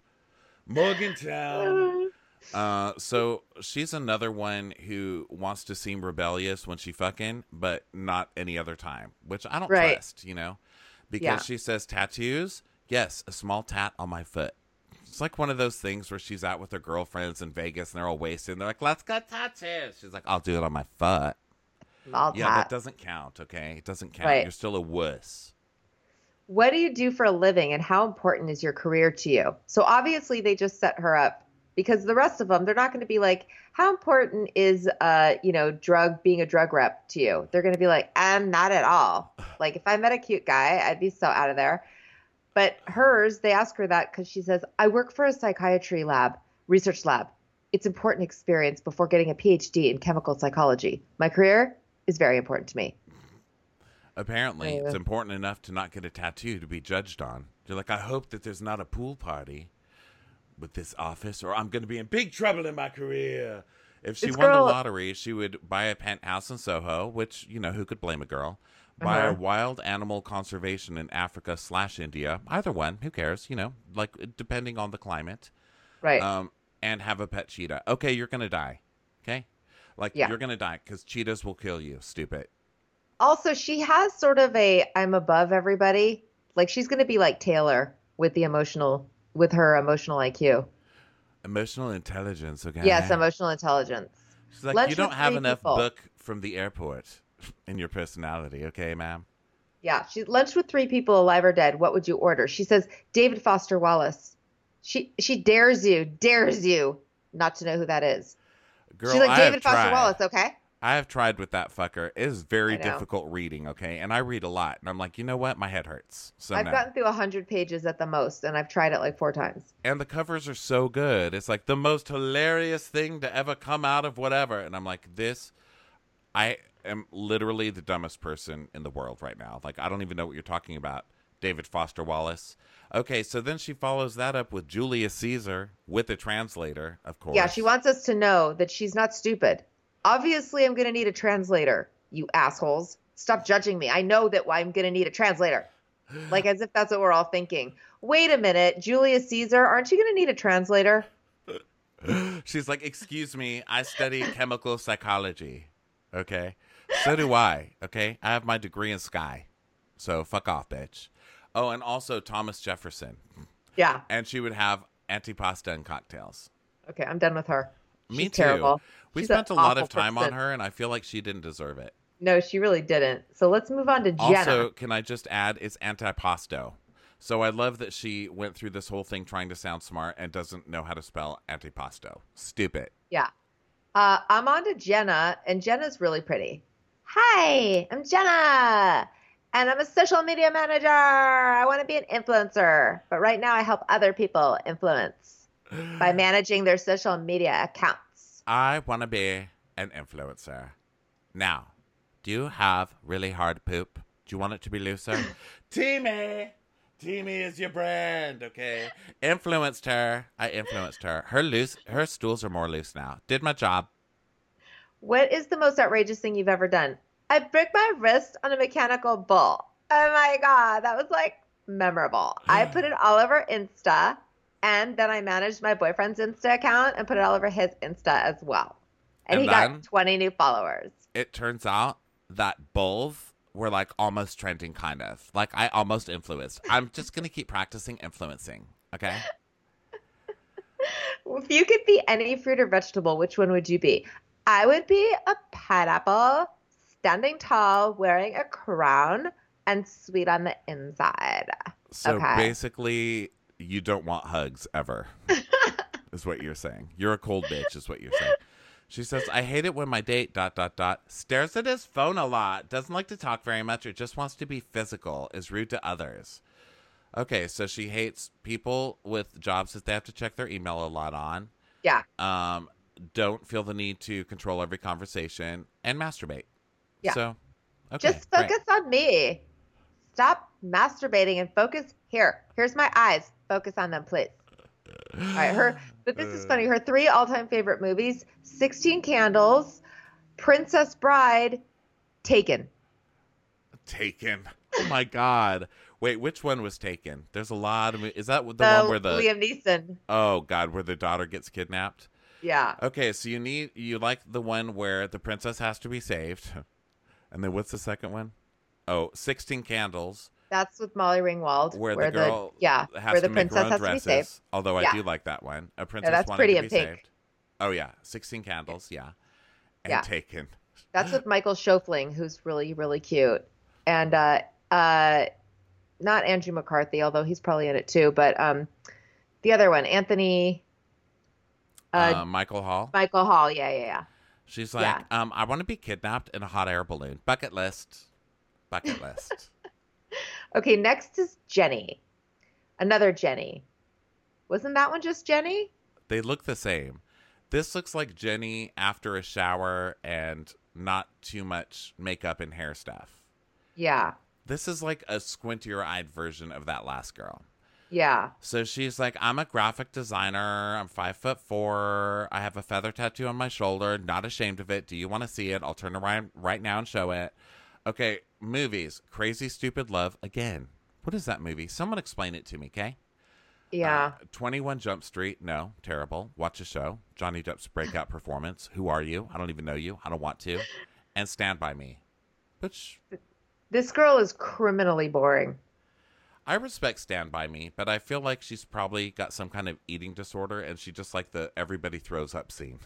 Morgantown. Uh, so she's another one who wants to seem rebellious when she fucking, but not any other time, which I don't Right. trust, you know? Because Yeah. she says tattoos. Yes, a small tat on my foot. It's like one of those things where she's out with her girlfriends in Vegas and they're all wasted and they're like, let's get tattoos. She's like, I'll do it on my foot. Small Yeah, that tat. doesn't count, okay? It doesn't count. Right. You're still a wuss. What do you do for a living and how important is your career to you? So obviously they just set her up because the rest of them, they're not going to be like, how important is, uh, you know, drug, being a drug rep to you? They're going to be like, I'm not at all. Like if I met a cute guy, I'd be so out of there. But hers, they ask her that because she says, I work for a psychiatry lab, research lab. It's important experience before getting a P H D in chemical psychology. My career is very important to me. Apparently, Uh, it's important enough to not get a tattoo to be judged on. You're like, I hope that there's not a pool party with this office, or I'm going to be in big trouble in my career. If she This won girl- the lottery, she would buy a penthouse in Soho, which, you know, who could blame a girl? Buy a Uh-huh. wild animal conservation in Africa slash India. Either one, who cares? You know, like, depending on the climate. Right. Um, and have a pet cheetah. Okay, you're going to die. Okay? Like, Yeah. you're going to die because cheetahs will kill you, stupid. Also, she has sort of a I'm above everybody. Like she's going to be like Taylor with the emotional, with her emotional I Q. Emotional intelligence, okay? Yes, emotional intelligence. She's like, Lunch you don't with have three enough people. book from the airport in your personality, okay, ma'am? Yeah, she lunched with three people, alive or dead. What would you order? She says David Foster Wallace. She she dares you, dares you not to know who that is. Girl, She's like I David have Foster tried. Wallace. Okay. I have tried with that fucker. It is very I know. difficult reading, okay? And I read a lot. And I'm like, you know what? My head hurts. So I've no. gotten through a hundred pages at the most, and I've tried it like four times. And the covers are so good. It's like the most hilarious thing to ever come out of whatever. And I'm like, this, I am literally the dumbest person in the world right now. Like, I don't even know what you're talking about, David Foster Wallace. Okay, so then she follows that up with Julius Caesar with a translator, of course. Yeah, she wants us to know that she's not stupid. Obviously, I'm going to need a translator, you assholes. Stop judging me. I know that I'm going to need a translator. Like as if that's what we're all thinking. Wait a minute, Julius Caesar, aren't you going to need a translator? She's like, excuse me, I study chemical psychology. Okay? So do I. Okay? I have my degree in Sky. So fuck off, bitch. Oh, and also Thomas Jefferson. Yeah. And she would have antipasta and cocktails. Okay, I'm done with her. Me She's too. terrible. We She's spent a an lot awful of time person. on her, and I feel like she didn't deserve it. No, she really didn't. So let's move on to Jenna. Also, can I just add, it's antipasto. So I love that she went through this whole thing trying to sound smart and doesn't know how to spell antipasto. Stupid. Yeah. Uh, I'm on to Jenna, and Jenna's really pretty. Hi, I'm Jenna, and I'm a social media manager. I want to be an influencer, but right now I help other people influence by managing their social media accounts. I want to be an influencer. Now, do you have really hard poop? Do you want it to be looser? Teamy! Teamy is your brand, okay? Influenced her. I influenced her. Her loose. Her stools are more loose now. Did my job. What is the most outrageous thing you've ever done? I broke my wrist on a mechanical bull. Oh my God, that was like memorable. I put it all over Insta, and then I managed my boyfriend's Insta account and put it all over his Insta as well. And, And he then- got twenty new followers. It turns out that bulls were like almost trending, kind of. Like I almost influenced. I'm just going to keep practicing influencing, okay? If you could be any fruit or vegetable, which one would you be? I would be a pineapple, standing tall, wearing a crown, and sweet on the inside. So Okay. basically, you don't want hugs ever, is what you're saying. You're a cold bitch, is what you're saying. She says, I hate it when my date, dot, dot, dot, stares at his phone a lot, doesn't like to talk very much, or just wants to be physical, is rude to others. Okay, so she hates people with jobs that they have to check their email a lot on, Yeah. um, don't feel the need to control every conversation, and masturbate. Yeah. So, okay, Just great. focus on me. Stop masturbating and focus Here, here's my eyes. Focus on them, please. All right, her. But this is funny. Her three all-time favorite movies: sixteen Candles, Princess Bride, Taken. Taken. Oh my God. Wait, which one was Taken? There's a lot of. Is that the, The one where the Liam Neeson. Oh God, where the daughter gets kidnapped? Yeah. Okay, so you need you like the one where the princess has to be saved, and then what's the second one? Oh, sixteen Candles. That's with Molly Ringwald. Where, where the girl the, yeah, has where the to make her princess own has dresses. to be saved. Although yeah. I do like that one. A princess yeah, that's wanting pretty to in be pink. saved. Oh yeah, sixteen Candles. Yeah, and yeah. Taken. That's with Michael Schofling, who's really really cute, and uh, uh, not Andrew McCarthy, although he's probably in it too. But um, the other one, Anthony. Uh, uh, Michael Hall. Michael Hall. Yeah, yeah, yeah. She's like, yeah. um, I want to be kidnapped in a hot air balloon. Bucket list. Bucket list. Okay, next is Jenny. Another Jenny. Wasn't that one just Jenny? They look the same. This looks like Jenny after a shower and not too much makeup and hair stuff. Yeah. This is like a squintier-eyed version of that last girl. Yeah. So she's like, I'm a graphic designer. I'm five foot four. I have a feather tattoo on my shoulder. Not ashamed of it. Do you want to see it? I'll turn around right now and show it. Okay, movies. Crazy Stupid Love. Again, what is that movie? Someone explain it to me, okay? Yeah. Uh, twenty-one Jump Street. No, terrible. Watch a show. Johnny Depp's breakout performance. Who are you? I don't even know you. I don't want to. And Stand By Me. Which... This girl is criminally boring. I respect Stand By Me, but I feel like she's probably got some kind of eating disorder and she just like the everybody throws up scene.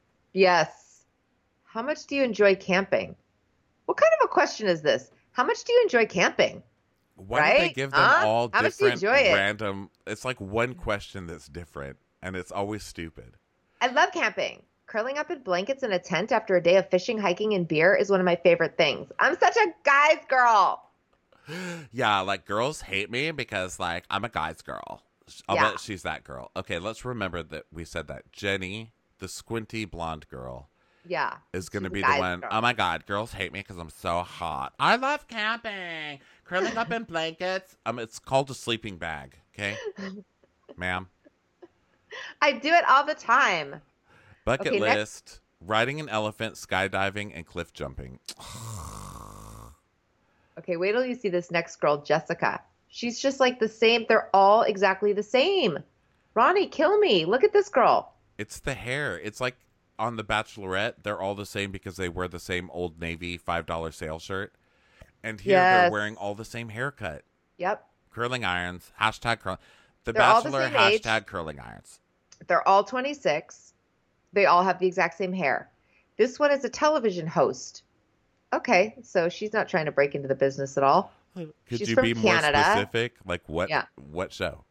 Yes. How much do you enjoy camping? What kind of a question is this? How much do you enjoy camping? Why right? do they give them huh? all How different much do you enjoy it? random? It's like one question that's different and it's always stupid. I love camping. Curling up in blankets in a tent after a day of fishing, hiking, and beer is one of my favorite things. I'm such a guy's girl. Yeah, like girls hate me because like I'm a guy's girl. I'll Yeah. bet she's that girl. Okay, let's remember that we said that. Jenny, the squinty blonde girl, Yeah. is going to she's a be the guy's one. girl. Oh my God, girls hate me because I'm so hot. I love camping. Curling up in blankets. Um, it's called a sleeping bag, okay? Ma'am. I do it all the time. Bucket Okay, next- list, riding an elephant, skydiving, and cliff jumping. Okay, wait till you see this next girl, Jessica. She's just like the same. They're all exactly the same. Ronnie, kill me. Look at this girl. It's the hair. It's like on The Bachelorette, they're all the same because they wear the same Old Navy five dollar sale shirt. And here they're Yes. wearing all the same haircut. Yep. Curling irons, hashtag curling. The They're all the Bachelor, same age. hashtag curling irons. They're all twenty-six. They all have the exact same hair. This one is a television host. Okay, so she's not trying to break into the business at all. Could She's you from be more Canada. specific? Like what? Yeah. What show?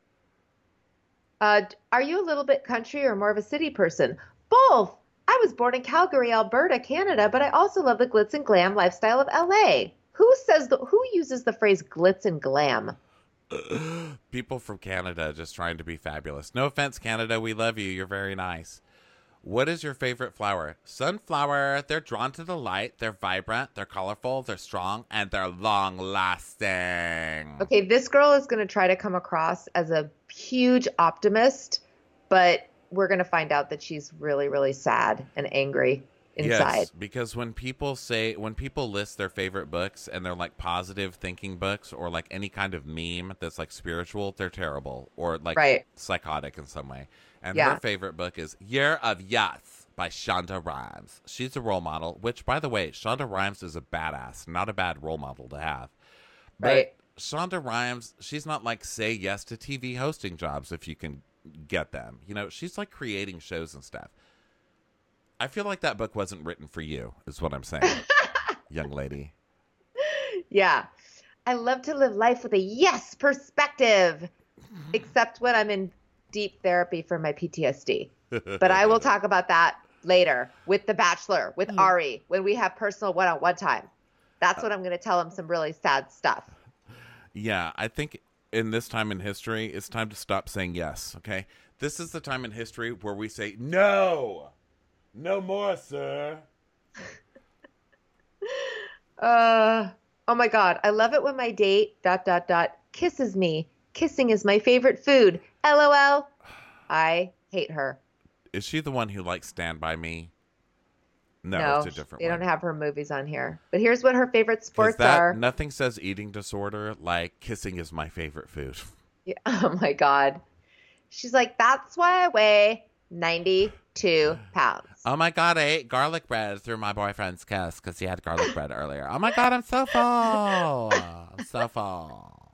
Uh, d- are you a little bit country or more of a city person? Both. I was born in Calgary, Alberta, Canada, but I also love the glitz and glam lifestyle of L A. Who says the who uses the phrase glitz and glam? People from Canada just trying to be fabulous. No offense, Canada. We love you. You're very nice. What is your favorite flower? Sunflower. They're drawn to the light. They're vibrant. They're colorful. They're strong. And they're long lasting. Okay, this girl is going to try to come across as a huge optimist, but we're going to find out that she's really, really sad and angry inside. Yes, because when people say, when people list their favorite books and they're like positive thinking books or like any kind of meme that's like spiritual, they're terrible or like Right. psychotic in some way. And Yeah. her favorite book is Year of Yachts by Shonda Rhimes. She's a role model, which by the way, Shonda Rhimes is a badass, not a bad role model to have. But Right. Shonda Rhimes, she's not like say yes to T V hosting jobs if you can get them. You know, she's like creating shows and stuff. I feel like that book wasn't written for you, is what I'm saying, young lady. Yeah. I love to live life with a yes perspective, except when I'm in deep therapy for my P T S D. But I will talk about that later with The Bachelor, with Ari, when we have personal one-on-one time. That's when I'm going to tell him some really sad stuff. Yeah, I think in this time in history, it's time to stop saying yes, okay? This is the time in history where we say, no, no more, sir. Uh, oh my God. I love it when my date, dot, dot, dot, kisses me Kissing is my favorite food. LOL. I hate her. Is she the one who likes Stand By Me? No, No, it's a different they one. don't have her movies on here. But here's what her favorite 'Cause sports that, are. Nothing says eating disorder like kissing is my favorite food. Yeah, oh my God. She's like, that's why I weigh ninety-two pounds. Oh my God, I ate garlic bread through my boyfriend's kiss because he had garlic bread earlier. Oh my God, I'm so full. I'm so full.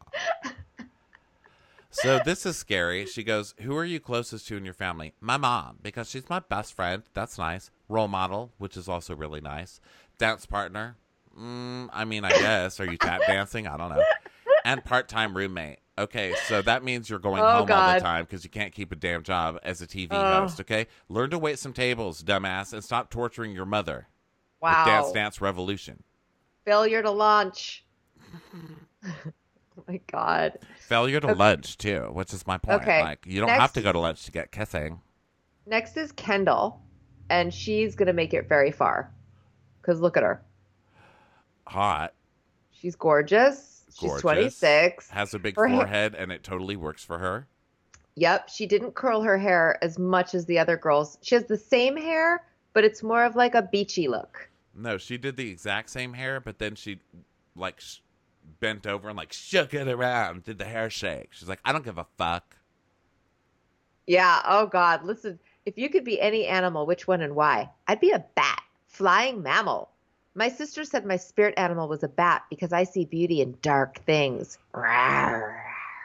So this is scary. She goes, who are you closest to in your family? My mom, because she's my best friend. That's nice. Role model, which is also really nice. Dance partner. Mm, I mean, I guess. Are you tap dancing? I don't know. And part-time roommate. Okay, so that means you're going Oh, home all God. the time because you can't keep a damn job as a T V Oh. host, okay? Learn to wait some tables, dumbass, and stop torturing your mother Wow. with Dance Dance Revolution. Failure to launch. Oh my God. Failure to Okay. lunch, too, which is my point. Okay. Like, you don't Next have to is- go to lunch to get kissing. Next is Kendall, and she's going to make it very far. Because look at her. Hot. She's gorgeous. She's Gorgeous. twenty-six. Has a big Her hair- forehead, and it totally works for her. Yep, she didn't curl her hair as much as the other girls. She has the same hair, but it's more of like a beachy look. No, she did the exact same hair, but then she, like, sh- bent over and, like, shook it around, did the hair shake. She's like, I don't give a fuck. Yeah, oh God. Listen, if you could be any animal, which one and why? I'd be a bat, flying mammal. My sister said my spirit animal was a bat because I see beauty in dark things. Rawr.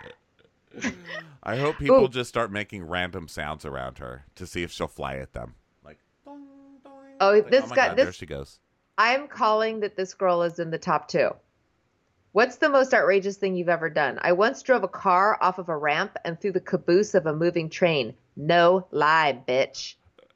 I hope people Ooh. just start making random sounds around her to see if she'll fly at them. Like, dong, dong. Oh, Like, this oh my guy- God, there this- she goes. I'm calling that this girl is in the top two. What's the most outrageous thing you've ever done? I once drove a car off of a ramp and through the caboose of a moving train. No lie, bitch.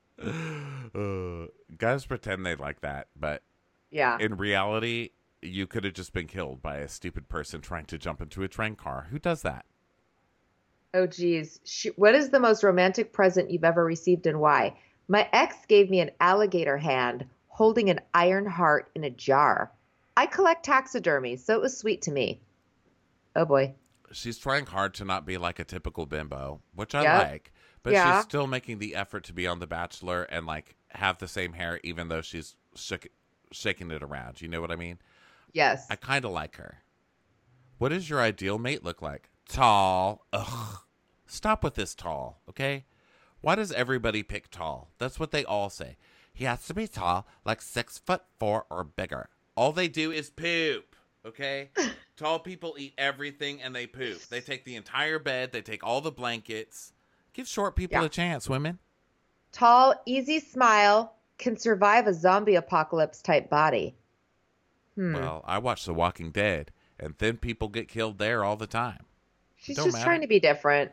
Uh, guys pretend they like that, but Yeah. in reality, you could have just been killed by a stupid person trying to jump into a train car. Who does that? Oh, geez. Sh- What is the most romantic present you've ever received and why? My ex gave me an alligator hand holding an iron heart in a jar. I collect taxidermy, so it was sweet to me. Oh, boy. She's trying hard to not be like a typical bimbo, which I Yep. like, but Yeah. she's still making the effort to be on The Bachelor and like have the same hair, even though she's shook, shaking it around. You know what I mean? Yes. I kind of like her. What does your ideal mate look like? Tall. Ugh. Stop with this tall, okay? Why does everybody pick tall? That's what they all say. He has to be tall, like six foot four or bigger. All they do is poop, okay? Tall people eat everything and they poop. They take the entire bed. They take all the blankets. Give short people Yeah. a chance, women. Tall, easy smile, can survive a zombie apocalypse type body. Hmm. Well, I watch The Walking Dead, and thin people get killed there all the time. She's don't just matter. trying to be different.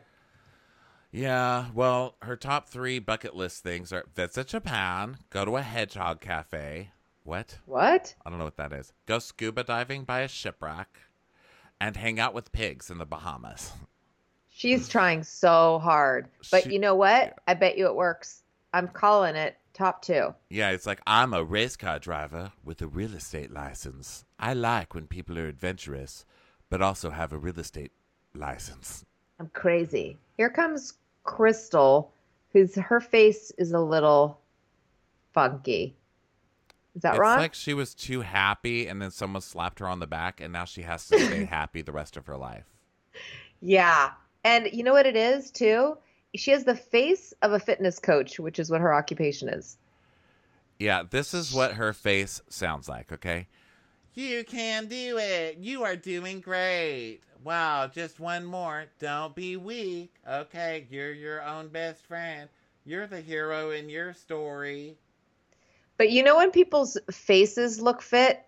Yeah, well, her top three bucket list things are visit Japan, go to a hedgehog cafe. What? What? I don't know what that is. Go scuba diving by a shipwreck, and hang out with pigs in the Bahamas. She's trying so hard. But She- you know what? I bet you it works. I'm calling it top two. Yeah, it's like, I'm a race car driver with a real estate license. I like when people are adventurous, but also have a real estate license. I'm crazy. Here comes Crystal, whose her face is a little funky. Is that It's wrong? like she was too happy, and then someone slapped her on the back, and now she has to stay happy the rest of her life. Yeah. And you know what it is, too? She has the face of a fitness coach, which is what her occupation is. Yeah, this is what her face sounds like, okay? You can do it. You are doing great. Wow, just one more. Don't be weak. Okay, you're your own best friend. You're the hero in your story. But you know when people's faces look fit?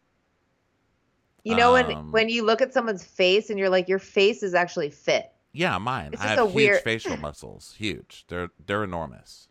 You know when Um, when you look at someone's face and you're like, your face is actually fit. Yeah, mine. It's I just have a huge weird- facial muscles. Huge. They're they're enormous.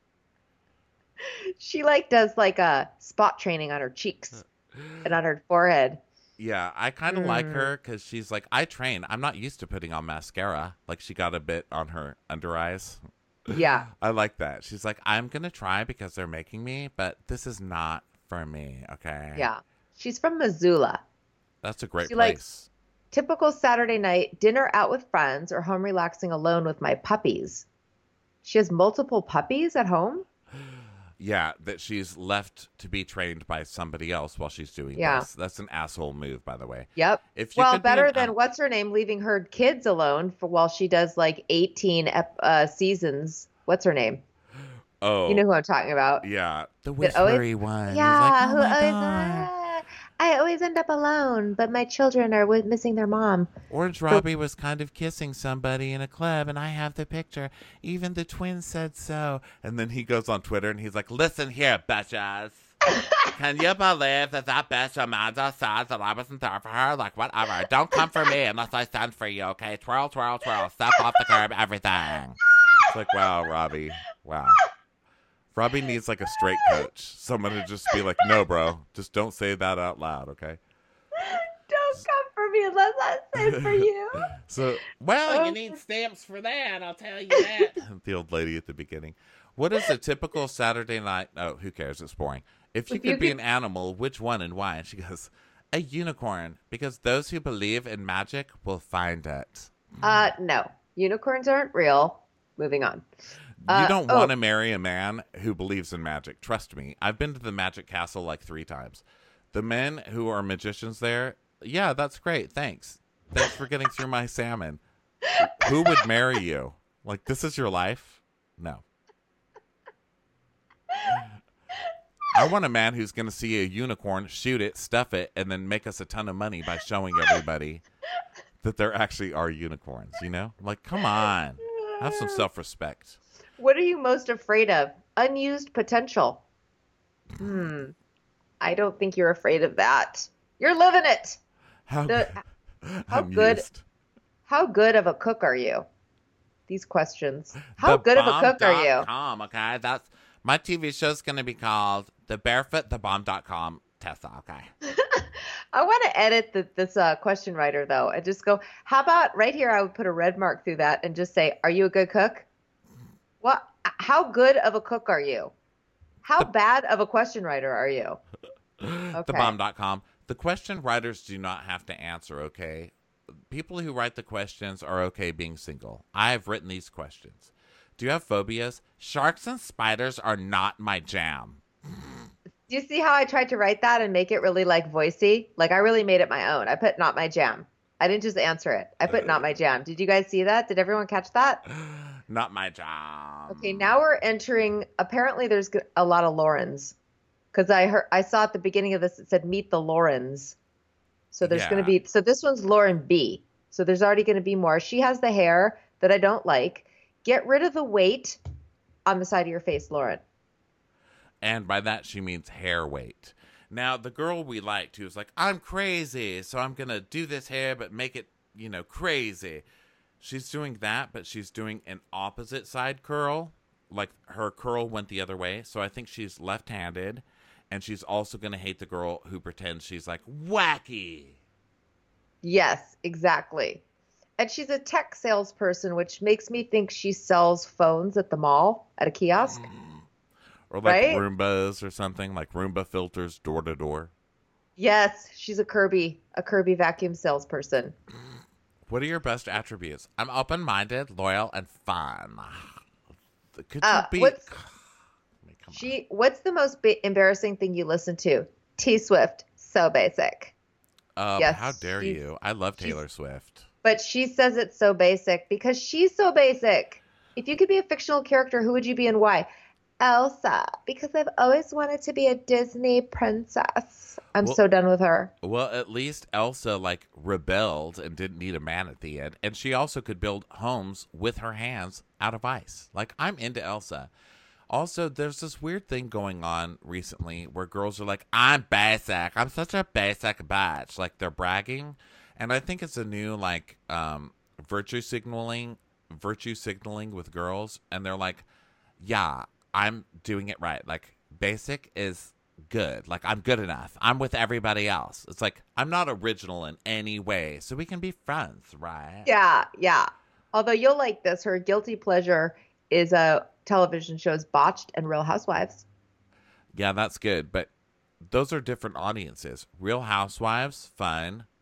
She like does like a spot training on her cheeks and on her forehead. Yeah, I kind of like Mm. her because she's like, I train. I'm not used to putting on mascara. Like, she got a bit on her under eyes. Yeah. I like that. She's like, I'm going to try because they're making me, but this is not for me, okay? Yeah. She's from Missoula. That's a great She place. likes- Typical Saturday night, dinner out with friends or home relaxing alone with my puppies. She has multiple puppies at home? Yeah, that she's left to be trained by somebody else while she's doing Yeah. this. That's an asshole move, by the way. Yep. If you Well, could be better an than an- what's her name leaving her kids alone for while she does like eighteen ep- uh, seasons. What's her name? Oh, You know who I'm talking about. yeah, the That always- whispery one. He's Yeah, like, oh who my always, God. ah, I always end up alone, but my children are with, missing their mom. Orange Robbie was kind of kissing somebody in a club, and I have the picture. Even the twins said so. And then he goes on Twitter, and he's like, listen here, bitches. Can you believe that that bitch Amanda said that I wasn't there for her? Like, whatever. Don't come for me unless I send for you, okay? Twirl, twirl, twirl. Step off the curb, everything. It's like, wow, Robbie. Wow. Robbie needs like a straight coach. Someone to just be like, no, bro. Just don't say that out loud, okay? Don't come for me unless I say for you. So, well, you Oh. need stamps for that, I'll tell you that. The old lady at the beginning. What is a typical Saturday night? Oh, who cares? It's boring. If you If could you be could- an animal, which one and why? And she goes, a unicorn, because those who believe in magic will find it. Uh, no. Unicorns aren't real. Moving on. Uh, you don't oh. want to marry a man who believes in magic. Trust me. I've been to the Magic Castle like three times. The men who are magicians there, yeah, that's great. Thanks. Thanks for getting through my salmon. Who would marry you? Like, this is your life? No. I want a man who's going to see a unicorn, shoot it, stuff it, and then make us a ton of money by showing everybody that there actually are unicorns, you know? Like, come on. Have some self-respect. What are you most afraid of? Unused potential. Hmm. I don't think you're afraid of that. You're living it. How, The- how I'm good- used. How good of a cook are you? These questions. How good of a cook are you? Com, okay? That's my T V show's gonna be called The Barefoot The Bomb dot com Tessa, okay? I want to edit the, this uh, question writer though, and just go. How about right here? I would put a red mark through that and just say, "Are you a good cook?" What? How good of a cook are you? How bad of a question writer are you? The Okay. bomb dot com. The question writers do not have to answer, okay? People who write the questions are okay being single. I have written these questions. Do you have phobias? Sharks and spiders are not my jam. Do you see how I tried to write that and make it really like voicey? Like I really made it my own. I put not my jam. I didn't just answer it. I put not my jam. Did you guys see that? Did everyone catch that? Not my jam. Okay, now we're entering. Apparently, there's g- a lot of Laurens, because I heard I saw at the beginning of this it said meet the Laurens. So there's going Yeah. to be. So this one's Lauren B. So there's already going to be more. She has the hair that I don't like. Get rid of the weight on the side of your face, Lauren. And by that, she means hair weight. Now, the girl we liked who was like, I'm crazy, so I'm going to do this hair, but make it, you know, crazy. She's doing that, but she's doing an opposite side curl. Like, her curl went the other way. So I think she's left-handed. And she's also going to hate the girl who pretends she's, like, wacky. Yes, exactly. And she's a tech salesperson, which makes me think she sells phones at the mall at a kiosk. Or, like, Right? Roombas or something. Like, Roomba filters door-to-door. Yes, she's a Kirby, a Kirby vacuum salesperson. What are your best attributes? I'm open-minded, loyal, and fun. Could you Uh, be... what's- I mean, come on. She, what's the most ba- embarrassing thing you listen to? T Swift, so basic. Uh, Yes, how dare she's- you? I love she's- Taylor Swift. But she says it's so basic because she's so basic. If you could be a fictional character, who would you be and why? Elsa, because I've always wanted to be a Disney princess. I'm Well- so done with her. Well, at least Elsa, like, rebelled and didn't need a man at the end. And she also could build homes with her hands out of ice. Like, I'm into Elsa. Also, there's this weird thing going on recently where girls are like, I'm basic. I'm such a basic bitch. Like, they're bragging. And I think it's a new, like, um, virtue signaling, virtue signaling with girls. And they're like, yeah, I'm doing it right. Like, basic is good. Like, I'm good enough. I'm with everybody else. It's like, I'm not original in any way. So we can be friends, right? Yeah, yeah. Although you'll like this, her guilty pleasure is a television shows Botched and Real Housewives. Yeah, that's good. But those are different audiences. Real Housewives, fun.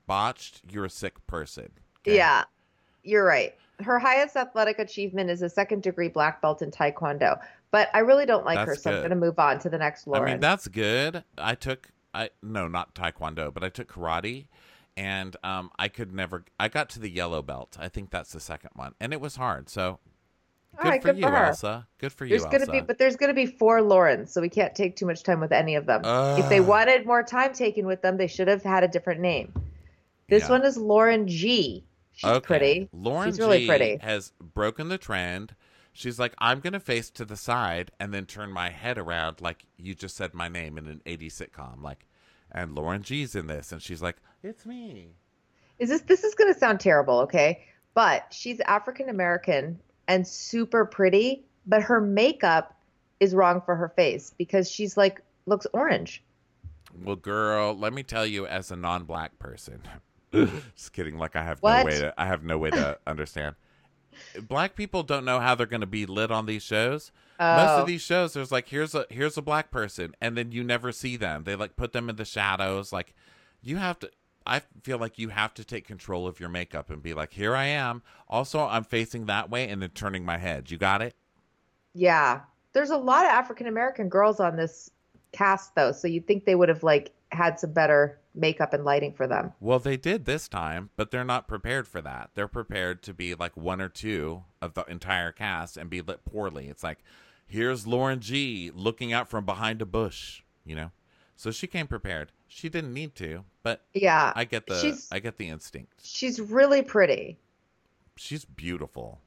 botched, you're a sick person. Okay? Yeah, you're right. Her highest athletic achievement is a second degree black belt in Taekwondo. But I really don't like That's her, so I'm good. going to move on to the next Lauren. I mean, that's good. I took, I no, not Taekwondo, but I took karate. And um, I could never, I got to the yellow belt. I think that's the second one. And it was hard. So good All right, for good you, for her. Elsa. Good for you, There's Elsa. gonna be, but there's gonna be four Laurens, so we can't take too much time with any of them. Ugh. If they wanted more time taken with them, they should have had a different name. This Yeah. one is Lauren G. She's Okay. pretty. Lauren She's really G pretty. has broken the trend. She's like, I'm going to face to the side and then turn my head around like you just said my name in an eighties sitcom. Like, and Lauren G's in this. And she's like, it's me. Is this this is gonna sound terrible, okay? But she's African American and super pretty, but her makeup is wrong for her face because she's like looks orange. Well, girl, let me tell you as a non-black person. Just kidding. Like I have What? no way to, I have no way to understand. Black people don't know how they're going to be lit on these shows. Most Oh. of these shows, there's like, here's a here's a black person, and then you never see them. They like put them in the shadows. Like, you have to. I feel like you have to take control of your makeup and be like, here I am. Also, I'm facing that way and then turning my head. You got it? Yeah. There's a lot of African American girls on this cast though, so you'd think they would have like had some better makeup and lighting for them. Well, they did this time, but they're not prepared for that. They're prepared to be like one or two of the entire cast and be lit poorly. It's like, here's Lauren G looking out from behind a bush, you know? So she came prepared. She didn't need to, but Yeah. I get the she's I get the instinct. she's really pretty. She's beautiful.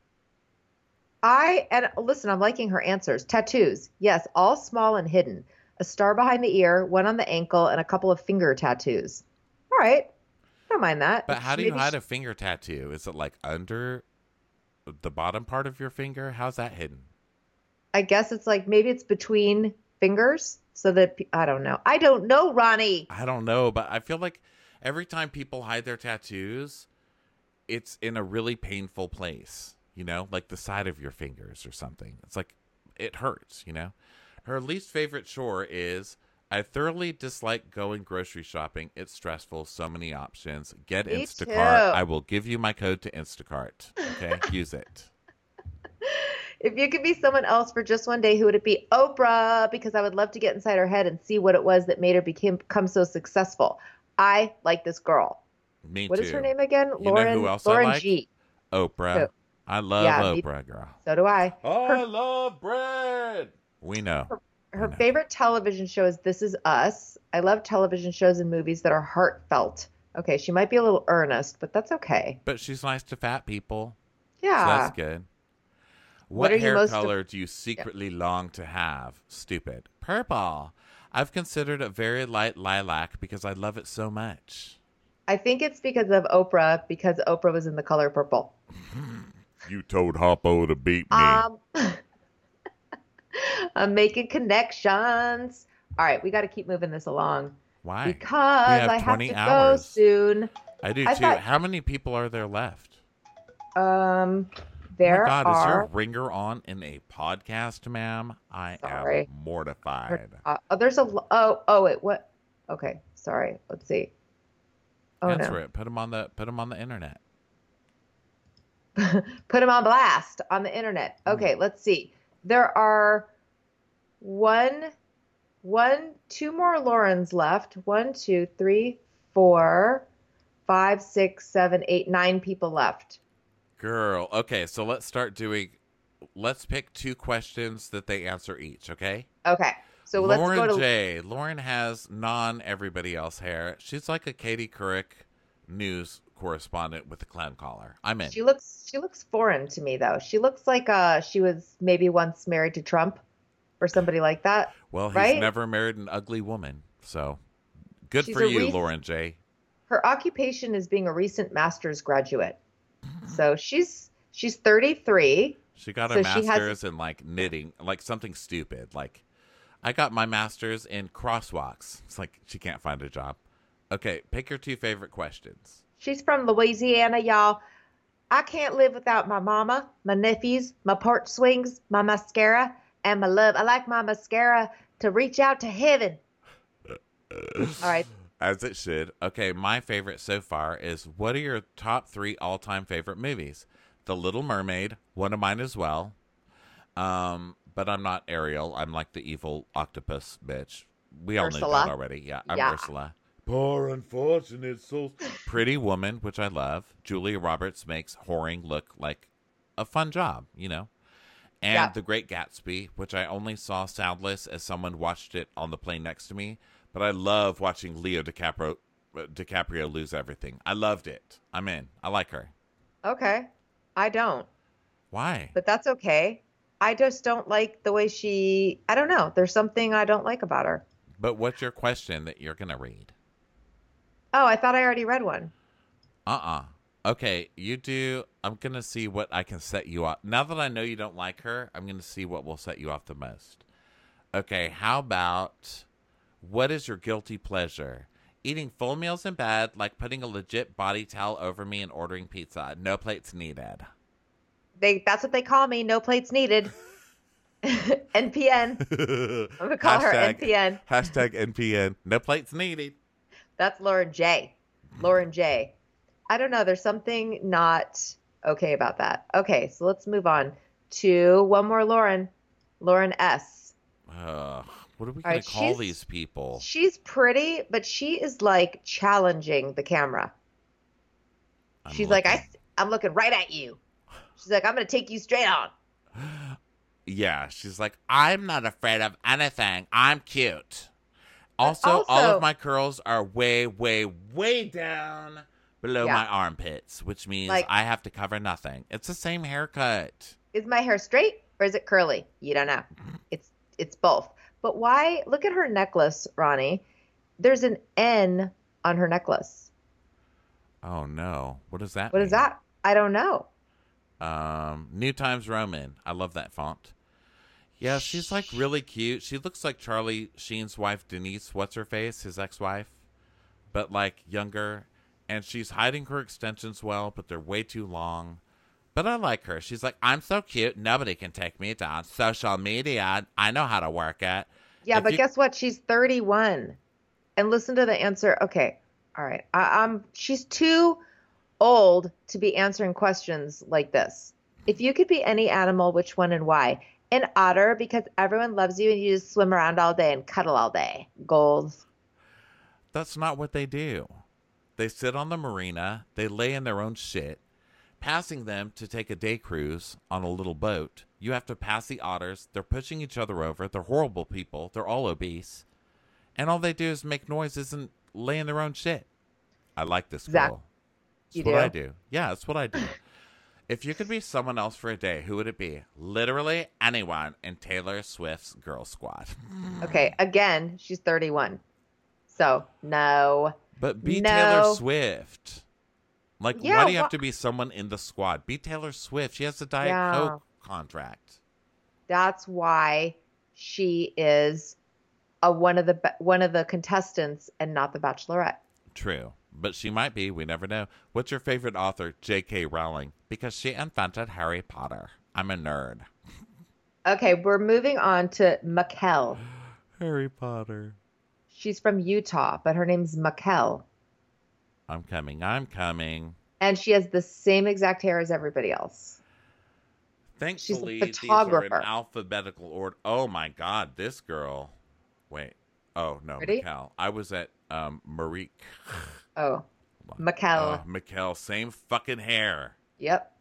I and listen, I'm liking her answers. Tattoos. Yes, all small and hidden. A star behind the ear, one on the ankle, and a couple of finger tattoos. All right. Don't mind that. But how do you Maybe hide she- a finger tattoo? Is it like under the bottom part of your finger? How's that hidden? I guess it's like maybe it's between fingers so that pe- I don't know. I don't know, Ronnie. I don't know, but I feel like every time people hide their tattoos, it's in a really painful place, you know, like the side of your fingers or something. It's like it hurts, you know. Her least favorite chore is I thoroughly dislike going grocery shopping. It's stressful. So many options. Get Me Instacart. too. I will give you my code to Instacart. Okay, use it. If you could be someone else for just one day, who would it be? Oprah, because I would love to get inside her head and see what it was that made her became, become so successful. I like this girl. Me What too. is her name again? You know Lauren who else I Lauren like? G. Oprah. Who? I love Yeah, me- Oprah, girl. So do I. I love bread. We know. Her know. favorite television show is This Is Us. I love television shows and movies that are heartfelt. Okay, she might be a little earnest, but that's okay. But she's nice to fat people. Yeah. So that's good. What, What are you hair most- color do you secretly long to have? Stupid. Purple. I've considered a very light lilac because I love it so much. I think it's because of Oprah, because Oprah was in The Color Purple. You told Hoppo to beat me. Um, I'm making connections. All right, we got to keep moving this along Why? because We have I have twenty to hours. go soon. I do I too. thought- How many people are there left? Um, Oh there my God, is your are. ringer on in a podcast, ma'am? I Sorry. am mortified. Uh, oh, there's a. l- Oh, oh, wait. What? Okay, sorry. Let's see. Oh Answer no. it. Put them on the put them on the internet. Put them on blast on the internet. Okay, let's see. There are one, one, two more Laurens left. One, two, three, four, five, six, seven, eight, nine people left. Girl. Okay, so let's start doing. Let's pick two questions that they answer each. Okay. Okay, so let's Lauren go to. J. Lauren has non everybody else hair. She's like a Katie Couric news correspondent with a clown collar. I'm in. She looks. She looks foreign to me though. She looks like uh she was maybe once married to Trump, or somebody like that. Well, he's right? never married an ugly woman, so good She's for a you, rec- Lauren J. Her occupation is being a recent master's graduate. So she's she's thirty-three. She got So a she has- master's in like knitting, like something stupid. Like I got my master's in crosswalks. It's like she can't find a job. Okay, pick your two favorite questions. She's from Louisiana, y'all. I can't live without my mama, my nephews, my porch swings, my mascara, and my love. I like my mascara to reach out to heaven. All right. As it should. Okay, my favorite so far is, what are your top three all-time favorite movies? The Little Mermaid, one of mine as well. Um, but I'm not Ariel. I'm like the evil octopus bitch. We all Ursula. know that already. Yeah, I'm Yeah. Ursula. Poor unfortunate souls. Pretty Woman, which I love. Julia Roberts makes whoring look like a fun job, you know. And Yeah. The Great Gatsby, which I only saw soundless as someone watched it on the plane next to me. But I love watching Leo DiCaprio, DiCaprio lose everything. I loved it. I'm in. I like her. Okay. I don't, Why? but that's okay. I just don't like the way she, I don't know. There's something I don't like about her. But what's your question that you're going to read? Oh, I thought I already read one. Uh-uh. Okay, you do. I'm going to see what I can set you off. Now that I know you don't like her, I'm going to see what will set you off the most. Okay, how about... What is your guilty pleasure? Eating full meals in bed, like putting a legit body towel over me and ordering pizza. No plates needed. They That's what they call me. No plates needed. N P N. I'm going to call her N P N. Hashtag N P N. No plates needed. That's Lauren J. Lauren J. I don't know. There's something not okay about that. Okay, so let's move on to one more Lauren. Lauren S. Uh, what are we All going right, to call she's- these people? She's pretty, but she is like challenging the camera. I'm She's like, looking. I, I'm looking right at you. She's like, I'm going to take you straight on. Yeah, she's like, I'm not afraid of anything. I'm cute. Also, all also- of my curls are way, way, way down below Yeah. my armpits, which means Like- I have to cover nothing. It's the same haircut. Is my hair straight or is it curly? You don't know. It's it's both. But why? Look at her necklace, Ronnie. There's an N on her necklace. Oh, no. What does that What mean? is that? I don't know. Um, New Times Roman. I love that font. Yeah, she's like really cute. She looks like Charlie Sheen's wife, Denise. What's her face? His ex-wife, but like younger. And she's hiding her extensions well, but they're way too long. But I like her. She's like, I'm so cute. Nobody can take me down. Social media. I know how to work it. Yeah, If but you- guess what? She's thirty-one. And listen to the answer. Okay. All right. I, I'm she's too old to be answering questions like this. If you could be any animal, which one and why? An otter, because everyone loves you and you just swim around all day and cuddle all day. Goals. That's not what they do. They sit on the marina. They lay in their own shit. Passing them to take a day cruise on a little boat. You have to pass the otters. They're pushing each other over. They're horrible people. They're all obese. And all they do is make noises and lay in their own shit. I like this girl. Zach, That's you what do? I do. Yeah, that's what I do. If you could be someone else for a day, who would it be? Literally anyone in Taylor Swift's Girl Squad. Okay. Again, she's thirty-one. So, no. But be No. Taylor Swift. Like, Yeah, why do you have wha- to be someone in the squad? Be Taylor Swift. She has a Diet Yeah. Coke contract. That's why she is a one of the be- one of the contestants and not the Bachelorette. True. But she might be. We never know. What's your favorite author? J K. Rowling. Because she invented Harry Potter. I'm a nerd. Okay, we're moving on to Makel. Harry Potter. She's from Utah, but her name's Makel. I'm coming. I'm coming. And she has the same exact hair as everybody else. Thankfully, these are in photographer. alphabetical order. Oh, my God. This girl. Wait. Oh, no. Ready? Mikkel. I was at um, Marique. Oh, Makel. Oh, Mikkel. Same fucking hair. Yep.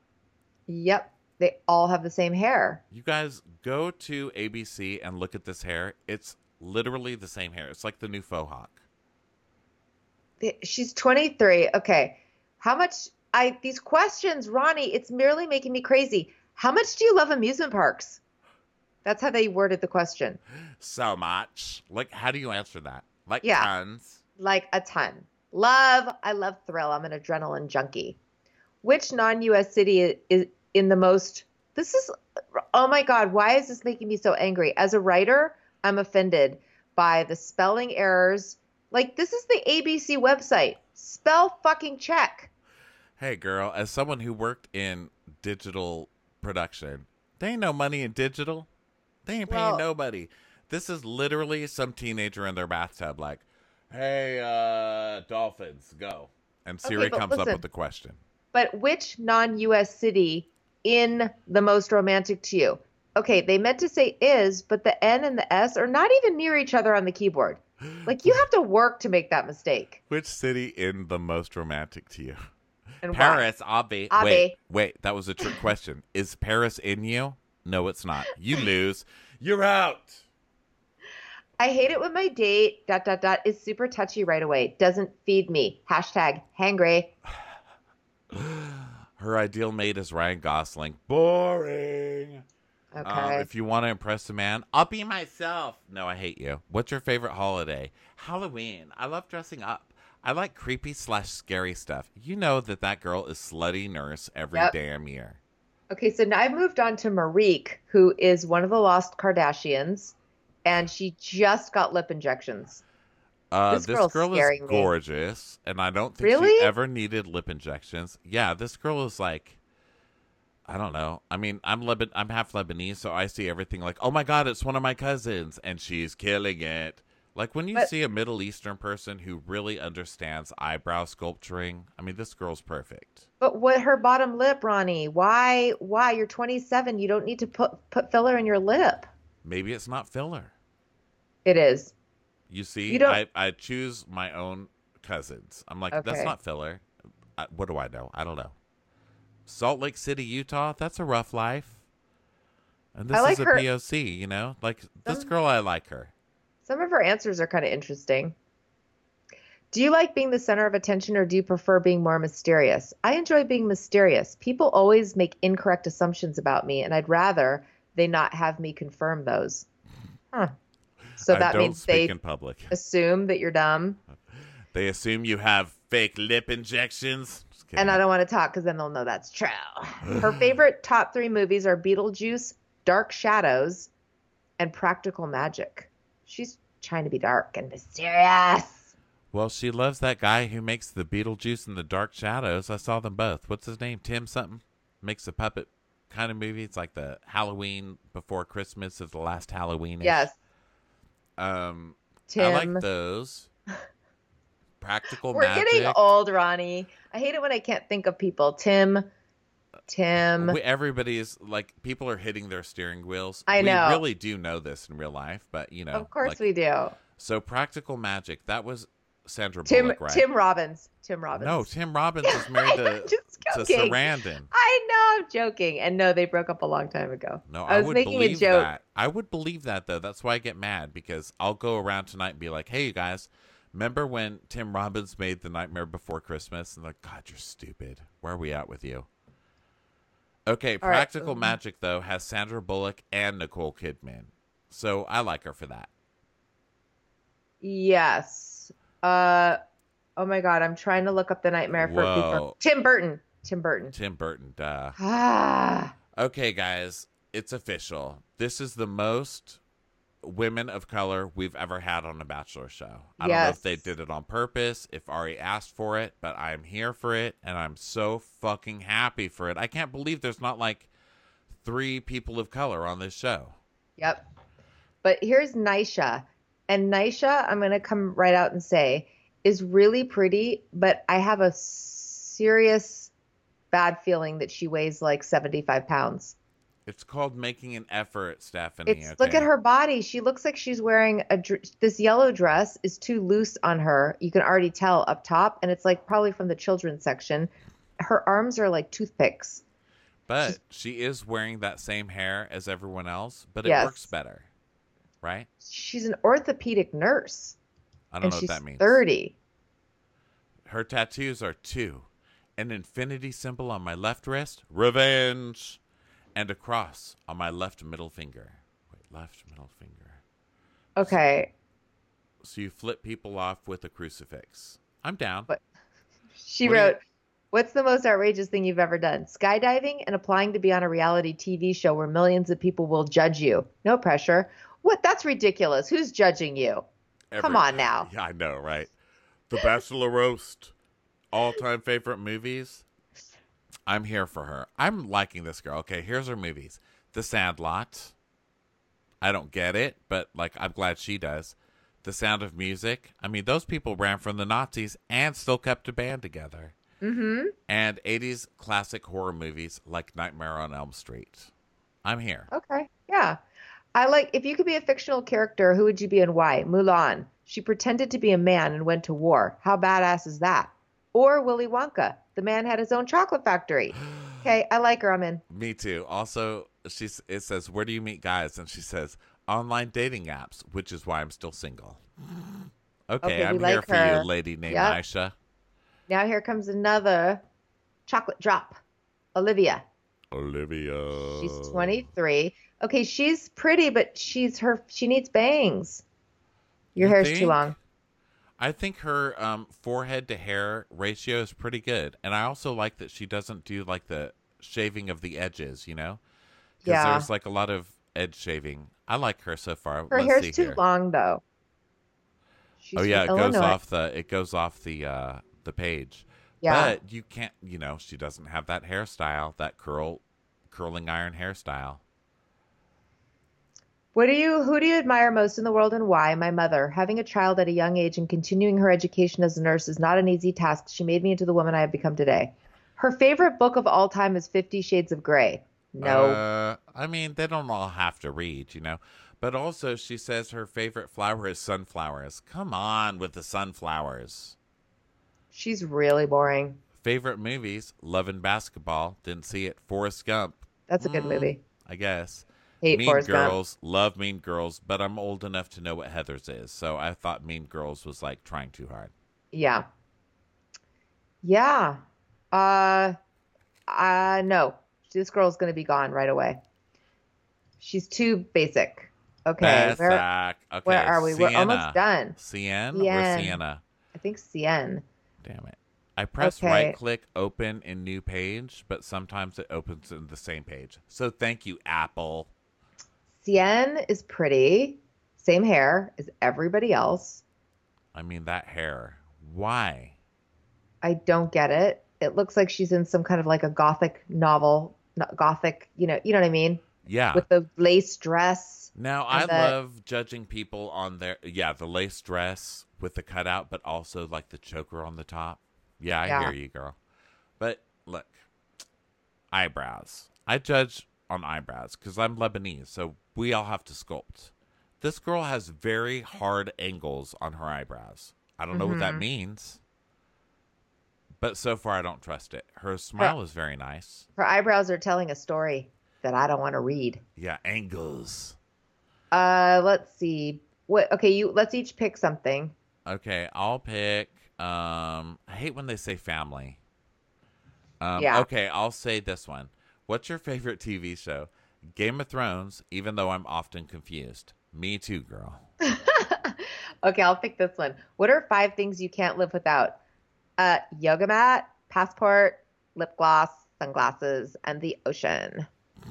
Yep. They all have the same hair. You guys go to A B C and look at this hair. It's literally the same hair. It's like the new faux hawk. They- She's twenty-three. Okay. How much I these questions, Ronnie, it's merely making me crazy. How much do you love amusement parks? That's how they worded the question. So much. Like, how do you answer that? Like, Yeah. tons. Like a ton. Love, I love thrill. I'm an adrenaline junkie. Which non-U S city is in the most, this is, oh my God, why is this making me so angry? As a writer, I'm offended by the spelling errors. Like, this is the A B C website. Spell fucking check. Hey, girl, as someone who worked in digital production, they ain't no money in digital. They ain't paying Well- nobody. This is literally some teenager in their bathtub like, Hey, uh, dolphins, go. And Siri Okay, but comes up listen. with the question. But which non-U S city in the most romantic to you? Okay, they meant to say is, but the N and the S are not even near each other on the keyboard. Like you have to work to make that mistake. Which city in the most romantic to you? And Paris, Avi. Avi. Wait, wait, that was a trick question. Is Paris in you? No, it's not. You lose. You're out. why? I hate it when my date dot dot dot is super touchy right away. Doesn't feed me. Hashtag hangry. Her ideal mate is Ryan Gosling. Boring. Okay. Um, if you want to impress a man, I'll be myself. No, I hate you. What's your favorite holiday? Halloween. I love dressing up. I like creepy slash scary stuff. You know that that girl is slutty nurse every Yep. damn year. Okay, so now I've moved on to Marique, who is one of the lost Kardashians, and she just got lip injections. Uh, This this girl's girl is scaring me. gorgeous, and I don't think Really? she ever needed lip injections. Yeah, this girl is like, I don't know. I mean, I'm Leban- I'm half Lebanese, so I see everything like, oh my god, it's one of my cousins, and she's killing it. Like when you But- see a Middle Eastern person who really understands eyebrow sculpturing, I mean, this girl's perfect. But what her bottom lip, Ronnie? Why? Why? You're twenty-seven. You don't need to put put filler in your lip. Maybe it's not filler. It is. You see, You don't- I, I choose my own cousins. I'm like, that's Okay. not filler. I, what do I know? I don't know. Salt Lake City, Utah, that's a rough life. And this I like is a her- P O C, you know? Like, this Some- girl, I like her. Some of her answers are kind of interesting. Do you like being the center of attention or do you prefer being more mysterious? I enjoy being mysterious. People always make incorrect assumptions about me, and I'd rather they not have me confirm those. Huh. So I that don't means speak they in public. assume that you're dumb, They assume you have fake lip injections. Just kidding. and I don't want to talk because then they'll know that's true. Her favorite top three movies are Beetlejuice, Dark Shadows, and Practical Magic. She's trying to be dark and mysterious. Well, she loves that guy who makes the Beetlejuice and the Dark Shadows. I saw them both. What's his name? Tim something? Makes a puppet kind of movie. It's like the Halloween before Christmas is the last Halloween. Yes, Um, Tim. I like those. Practical We're Magic. getting old, Ronnie. I hate it when I can't think of people. Tim, Tim. We, everybody's like, people are hitting their steering wheels. I know. We really do know this in real life, but you know. Of course like- we do. So Practical Magic, that was Sandra Tim, Bullock, right? Tim Robbins. Tim Robbins. No, Tim Robbins was married to, I'm just to joking. Sarandon. I know, I'm joking. And no, they broke up a long time ago. No, I I, was would making a believe joke. that. I would believe that, though. That's why I get mad, because I'll go around tonight and be like, hey, you guys, remember when Tim Robbins made The Nightmare Before Christmas? And like, God, you're stupid. Where are we at with you? Okay, All right. Practical Magic, though, has Sandra Bullock and Nicole Kidman. So I like her for that. Yes. Uh, oh my God, I'm trying to look up the Nightmare for Whoa. before. Tim Burton. Tim Burton. Tim Burton, duh. Ah. Okay, guys, it's official. This is the most women of color we've ever had on a Bachelor show. I don't know if they Yes. did it on purpose, if Ari asked for it, but I'm here for it, and I'm so fucking happy for it. I can't believe there's not like three people of color on this show. Yep. But here's Nisha. And Nisha, I'm going to come right out and say, is really pretty, but I have a serious bad feeling that she weighs like seventy-five pounds. It's called making an effort, Stephanie. It's okay? look at her body. She looks like she's wearing a dr- this yellow dress is too loose on her. You can already tell up top, and it's like probably from the children's section. Her arms are like toothpicks. But she is wearing that same hair as everyone else, but it Yes. works better, right? She's an orthopedic nurse, I don't and know she's what that means. thirty. Her tattoos are two. An infinity symbol on my left wrist, revenge, and a cross on my left middle finger. Wait, left middle finger. Okay, So you flip people off with a crucifix. I'm down. But- she What do you- wrote, "What's the most outrageous thing you've ever done? Skydiving and applying to be on a reality T V show where millions of people will judge you. No pressure. What? That's ridiculous. Who's judging you? Come on now." Yeah, I know, right? The Bachelor Roast. All-time favorite movies. I'm here for her. I'm liking this girl. Okay, here's her movies. The Sandlot. I don't get it, but like I'm glad she does. The Sound of Music. I mean, those people ran from the Nazis and still kept a band together. Mm-hmm. And eighties classic horror movies like Nightmare on Elm Street. I'm here. Okay. Yeah. I like, if you could be a fictional character, who would you be and why? Mulan. She pretended to be a man and went to war. How badass is that? Or Willy Wonka. The man had his own chocolate factory. Okay. I like her. I'm in. Me too. Also, she's, it says, where do you meet guys? And she says, online dating apps, which is why I'm still single. Okay, Okay, I'm we here like for her. you, lady named Yep. Aisha. Now here comes another chocolate drop. Olivia. Olivia. She's twenty-three. Okay, she's pretty, but she's her. She needs bangs. Your You hair's think? too long. I think her um, forehead to hair ratio is pretty good. And I also like that she doesn't do like the shaving of the edges, you know? Because Yeah. there's like a lot of edge shaving. I like her so far. Her Let's hair's see too here. long though. She's Oh yeah, it from goes Illinois. off the it goes off the uh the page. Yeah. But you can't, you know, she doesn't have that hairstyle, that curl curling iron hairstyle. What do you? Who do you admire most in the world and why? My mother. Having a child at a young age and continuing her education as a nurse is not an easy task. She made me into the woman I have become today. Her favorite book of all time is Fifty Shades of Grey. No. Uh, I mean, they don't all have to read, you know. But also, she says her favorite flower is sunflowers. Come on with the sunflowers. She's really boring. Favorite movies, Love and Basketball. Didn't see it. Forrest Gump, That's a good Mm. movie. I guess. Hate Mean Forrest Gump. Girls, love Mean Girls, but I'm old enough to know what Heather's is. So I thought Mean Girls was like trying too hard. Yeah. Yeah. Uh, uh, no. This girl's going to be gone right away. She's too basic. Okay. Where, Basak. Okay, where are we? We're Sienna. almost done. Cien or Cien. Sienna? I think Cien. Damn it. I press Okay. right click open in new page, but sometimes it opens in the same page. So thank you, Apple. Cien is pretty. Same hair as everybody else. I mean, that hair. Why? I don't get it. It looks like she's in some kind of like a gothic novel, not gothic, you know, you know what I mean? Yeah. With the lace dress. Now, I and the- love judging people on their, yeah, the lace dress with the cutout, but also like the choker on the top. Yeah, I Yeah. hear you, girl. But look, eyebrows. I judge on eyebrows because I'm Lebanese, so we all have to sculpt. This girl has very hard angles on her eyebrows. I don't know what that Mhm. means, but so far I don't trust it. Her smile is very nice. Her eyebrows are telling a story that I don't want to read. Yeah, angles. Uh, let's see. What? Okay, you. Let's each pick something. Okay, I'll pick. Um, I hate when they say family. Um, Yeah. Okay, I'll say this one. What's your favorite T V show? Game of Thrones, even though I'm often confused. Me too, girl. Okay, I'll pick this one. What are five things you can't live without? Uh, yoga mat, passport, lip gloss, sunglasses, and the ocean.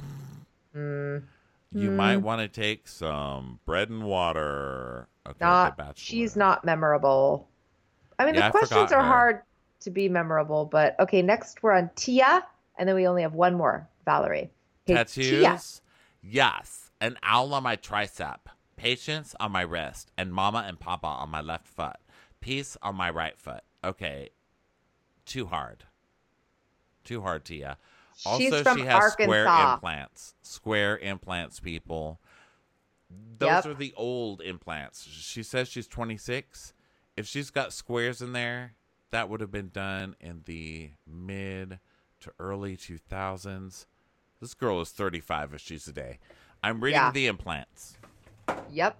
Mm, You Hmm. might want to take some bread and water. Okay, The not. Bachelor. She's not memorable. I mean, Yeah, the I questions forgot are her. hard to be memorable, but okay. Next, we're on Tia, and then we only have one more. Valerie. Okay, Tattoos? Tia. Yes. An owl on my tricep. Patience on my wrist. And mama and papa on my left foot. Peace on my right foot. Okay. Too hard. Too hard, Tia. Also, She's from she has square Arkansas. implants. Square implants, people. Those Yep. are the old implants. She says she's twenty-six. If she's got squares in there, that would have been done in the mid to early two thousands. This girl is thirty-five if she's a day. I'm reading Yeah. the implants. Yep.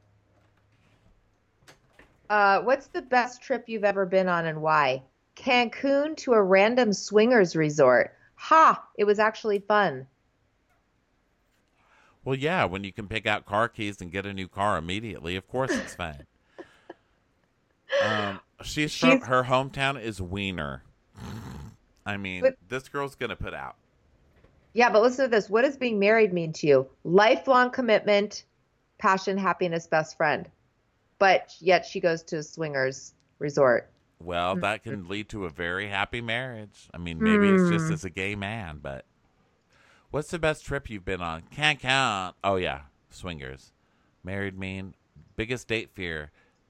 Uh, what's the best trip you've ever been on and why? Cancun to a random swingers resort. Ha! It was actually fun. Well, yeah, when you can pick out car keys and get a new car immediately, of course it's fun. um, she's, from She's- her hometown is Wiener. I mean, But- this girl's gonna put out. Yeah, but listen to this. What does being married mean to you? Lifelong commitment, passion, happiness, best friend. But yet she goes to a swingers resort. Well, that can lead to a very happy marriage. I mean, maybe it's just Hmm. as a gay man, but what's the best trip you've been on? Can't count. Oh yeah, swingers. Married mean biggest date fear.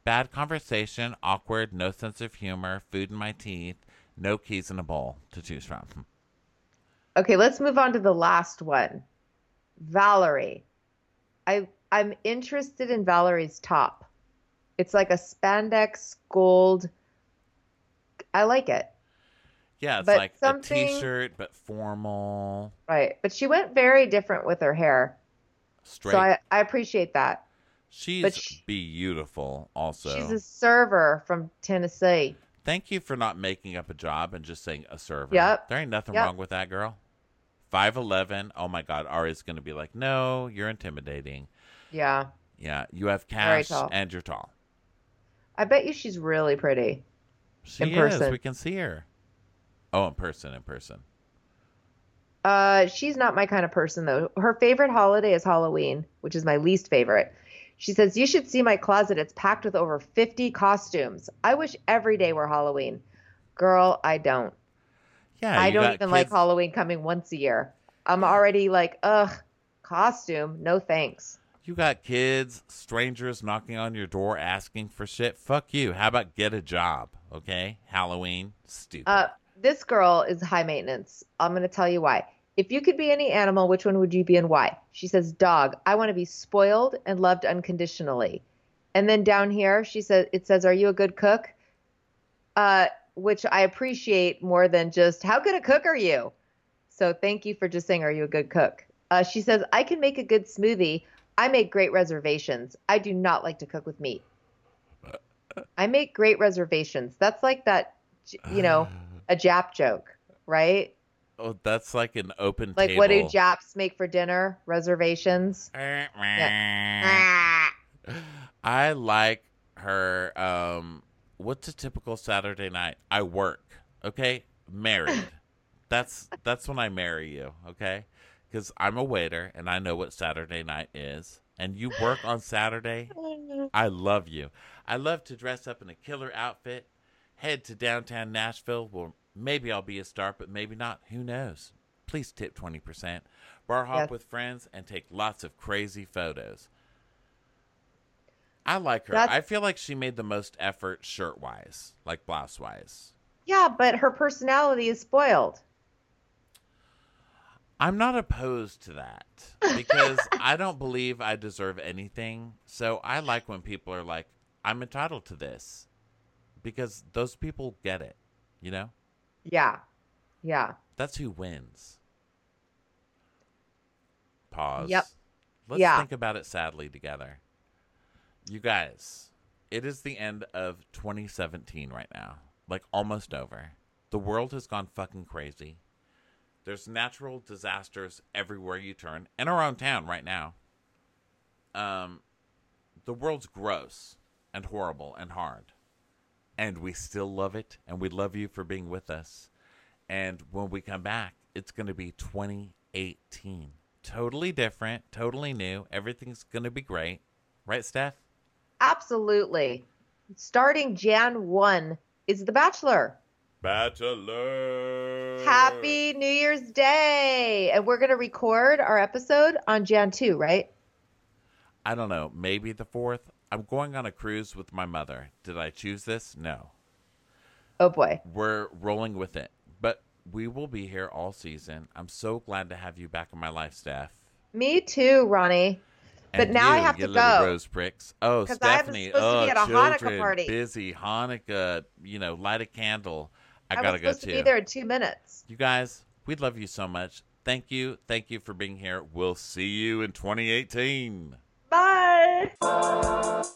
bad conversation, awkward, no sense of humor, food in my teeth, no keys in a bowl to choose from. Okay, let's move on to the last one. Valerie. I I'm interested in Valerie's top. It's like a spandex gold. I like it. Yeah, it's But like something- a t-shirt, but formal, Right. But she went very different with her hair. straight. So I, I appreciate that. She's but she- beautiful also. She's a server from Tennessee. Thank you for not making up a job and just saying a server. Yep. There ain't nothing Yep. wrong with that girl. five eleven. Oh my God. Ari's going to be like, no, you're intimidating. Yeah. Yeah. You have Very cash tall. and you're tall. I bet you she's really pretty. She In is. person. We can see her. Oh, in person, in person. Uh, she's not my kind of person though. Her favorite holiday is Halloween, which is my least favorite. She says, you should see my closet. It's packed with over fifty costumes. I wish every day were Halloween. Girl, I don't. Yeah. I you don't got even like kids- Halloween coming once a year. I'm already like, ugh, costume. No thanks. You got kids, strangers knocking on your door asking for shit. Fuck you. How about get a job? Okay. Halloween. Stupid. Uh, this girl is high maintenance. I'm going to tell you why. If you could be any animal, which one would you be and why? She says, dog. I want to be spoiled and loved unconditionally. And then down here, she says, it says, are you a good cook? Uh, which I appreciate more than just, how good a cook are you? So thank you for just saying, are you a good cook? Uh, she says, I can make a good smoothie. I make great reservations. I do not like to cook with meat. I make great reservations. That's like that, you know, a Jap joke, right? Oh, that's like an open Like, table. what do Japs make for dinner? Reservations. I like her. Um, what's a typical Saturday night? I work. Okay, married. that's that's when I marry you. Okay, because I'm a waiter and I know what Saturday night is. And you work on Saturday. I love you. I love to dress up in a killer outfit, head to downtown Nashville. Where maybe I'll be a star, but maybe not. Who knows? Please tip twenty percent. Bar hop Yes. with friends and take lots of crazy photos. I like her. That's- I feel like she made the most effort shirt-wise, like blouse-wise. Yeah, but her personality is spoiled. I'm not opposed to that because I don't believe I deserve anything. So I like when people are like, I'm entitled to this because those people get it, you know? Yeah. Yeah. That's who wins. Pause. Yep. Let's Yeah. think about it sadly together. You guys, it is the end of twenty seventeen right now. Like almost over. The world has gone fucking crazy. There's natural disasters everywhere you turn. In our own town right now. Um, the world's gross and horrible and hard. And we still love it. And we love you for being with us. And when we come back, it's going to be twenty eighteen. Totally different. Totally new. Everything's going to be great. Right, Steph? Absolutely. Starting January first is The Bachelor. Bachelor. Happy New Year's Day. And we're going to record our episode on January second, right? I don't know. Maybe the fourth. I'm going on a cruise with my mother. Did I choose this? No. Oh boy. We're rolling with it. But we will be here all season. I'm so glad to have you back in my life, Steph. Me too, Ronnie. But And now I you, have you to little go. rose pricks. Oh, 'Cause I was Stephanie. supposed to Oh, be at a Hanukkah children, party. busy. Hanukkah, you know, light a candle. I, I gotta was go supposed too. to be there in two minutes. You guys, we love you so much. Thank you. Thank you for being here. We'll see you in twenty eighteen. Bye.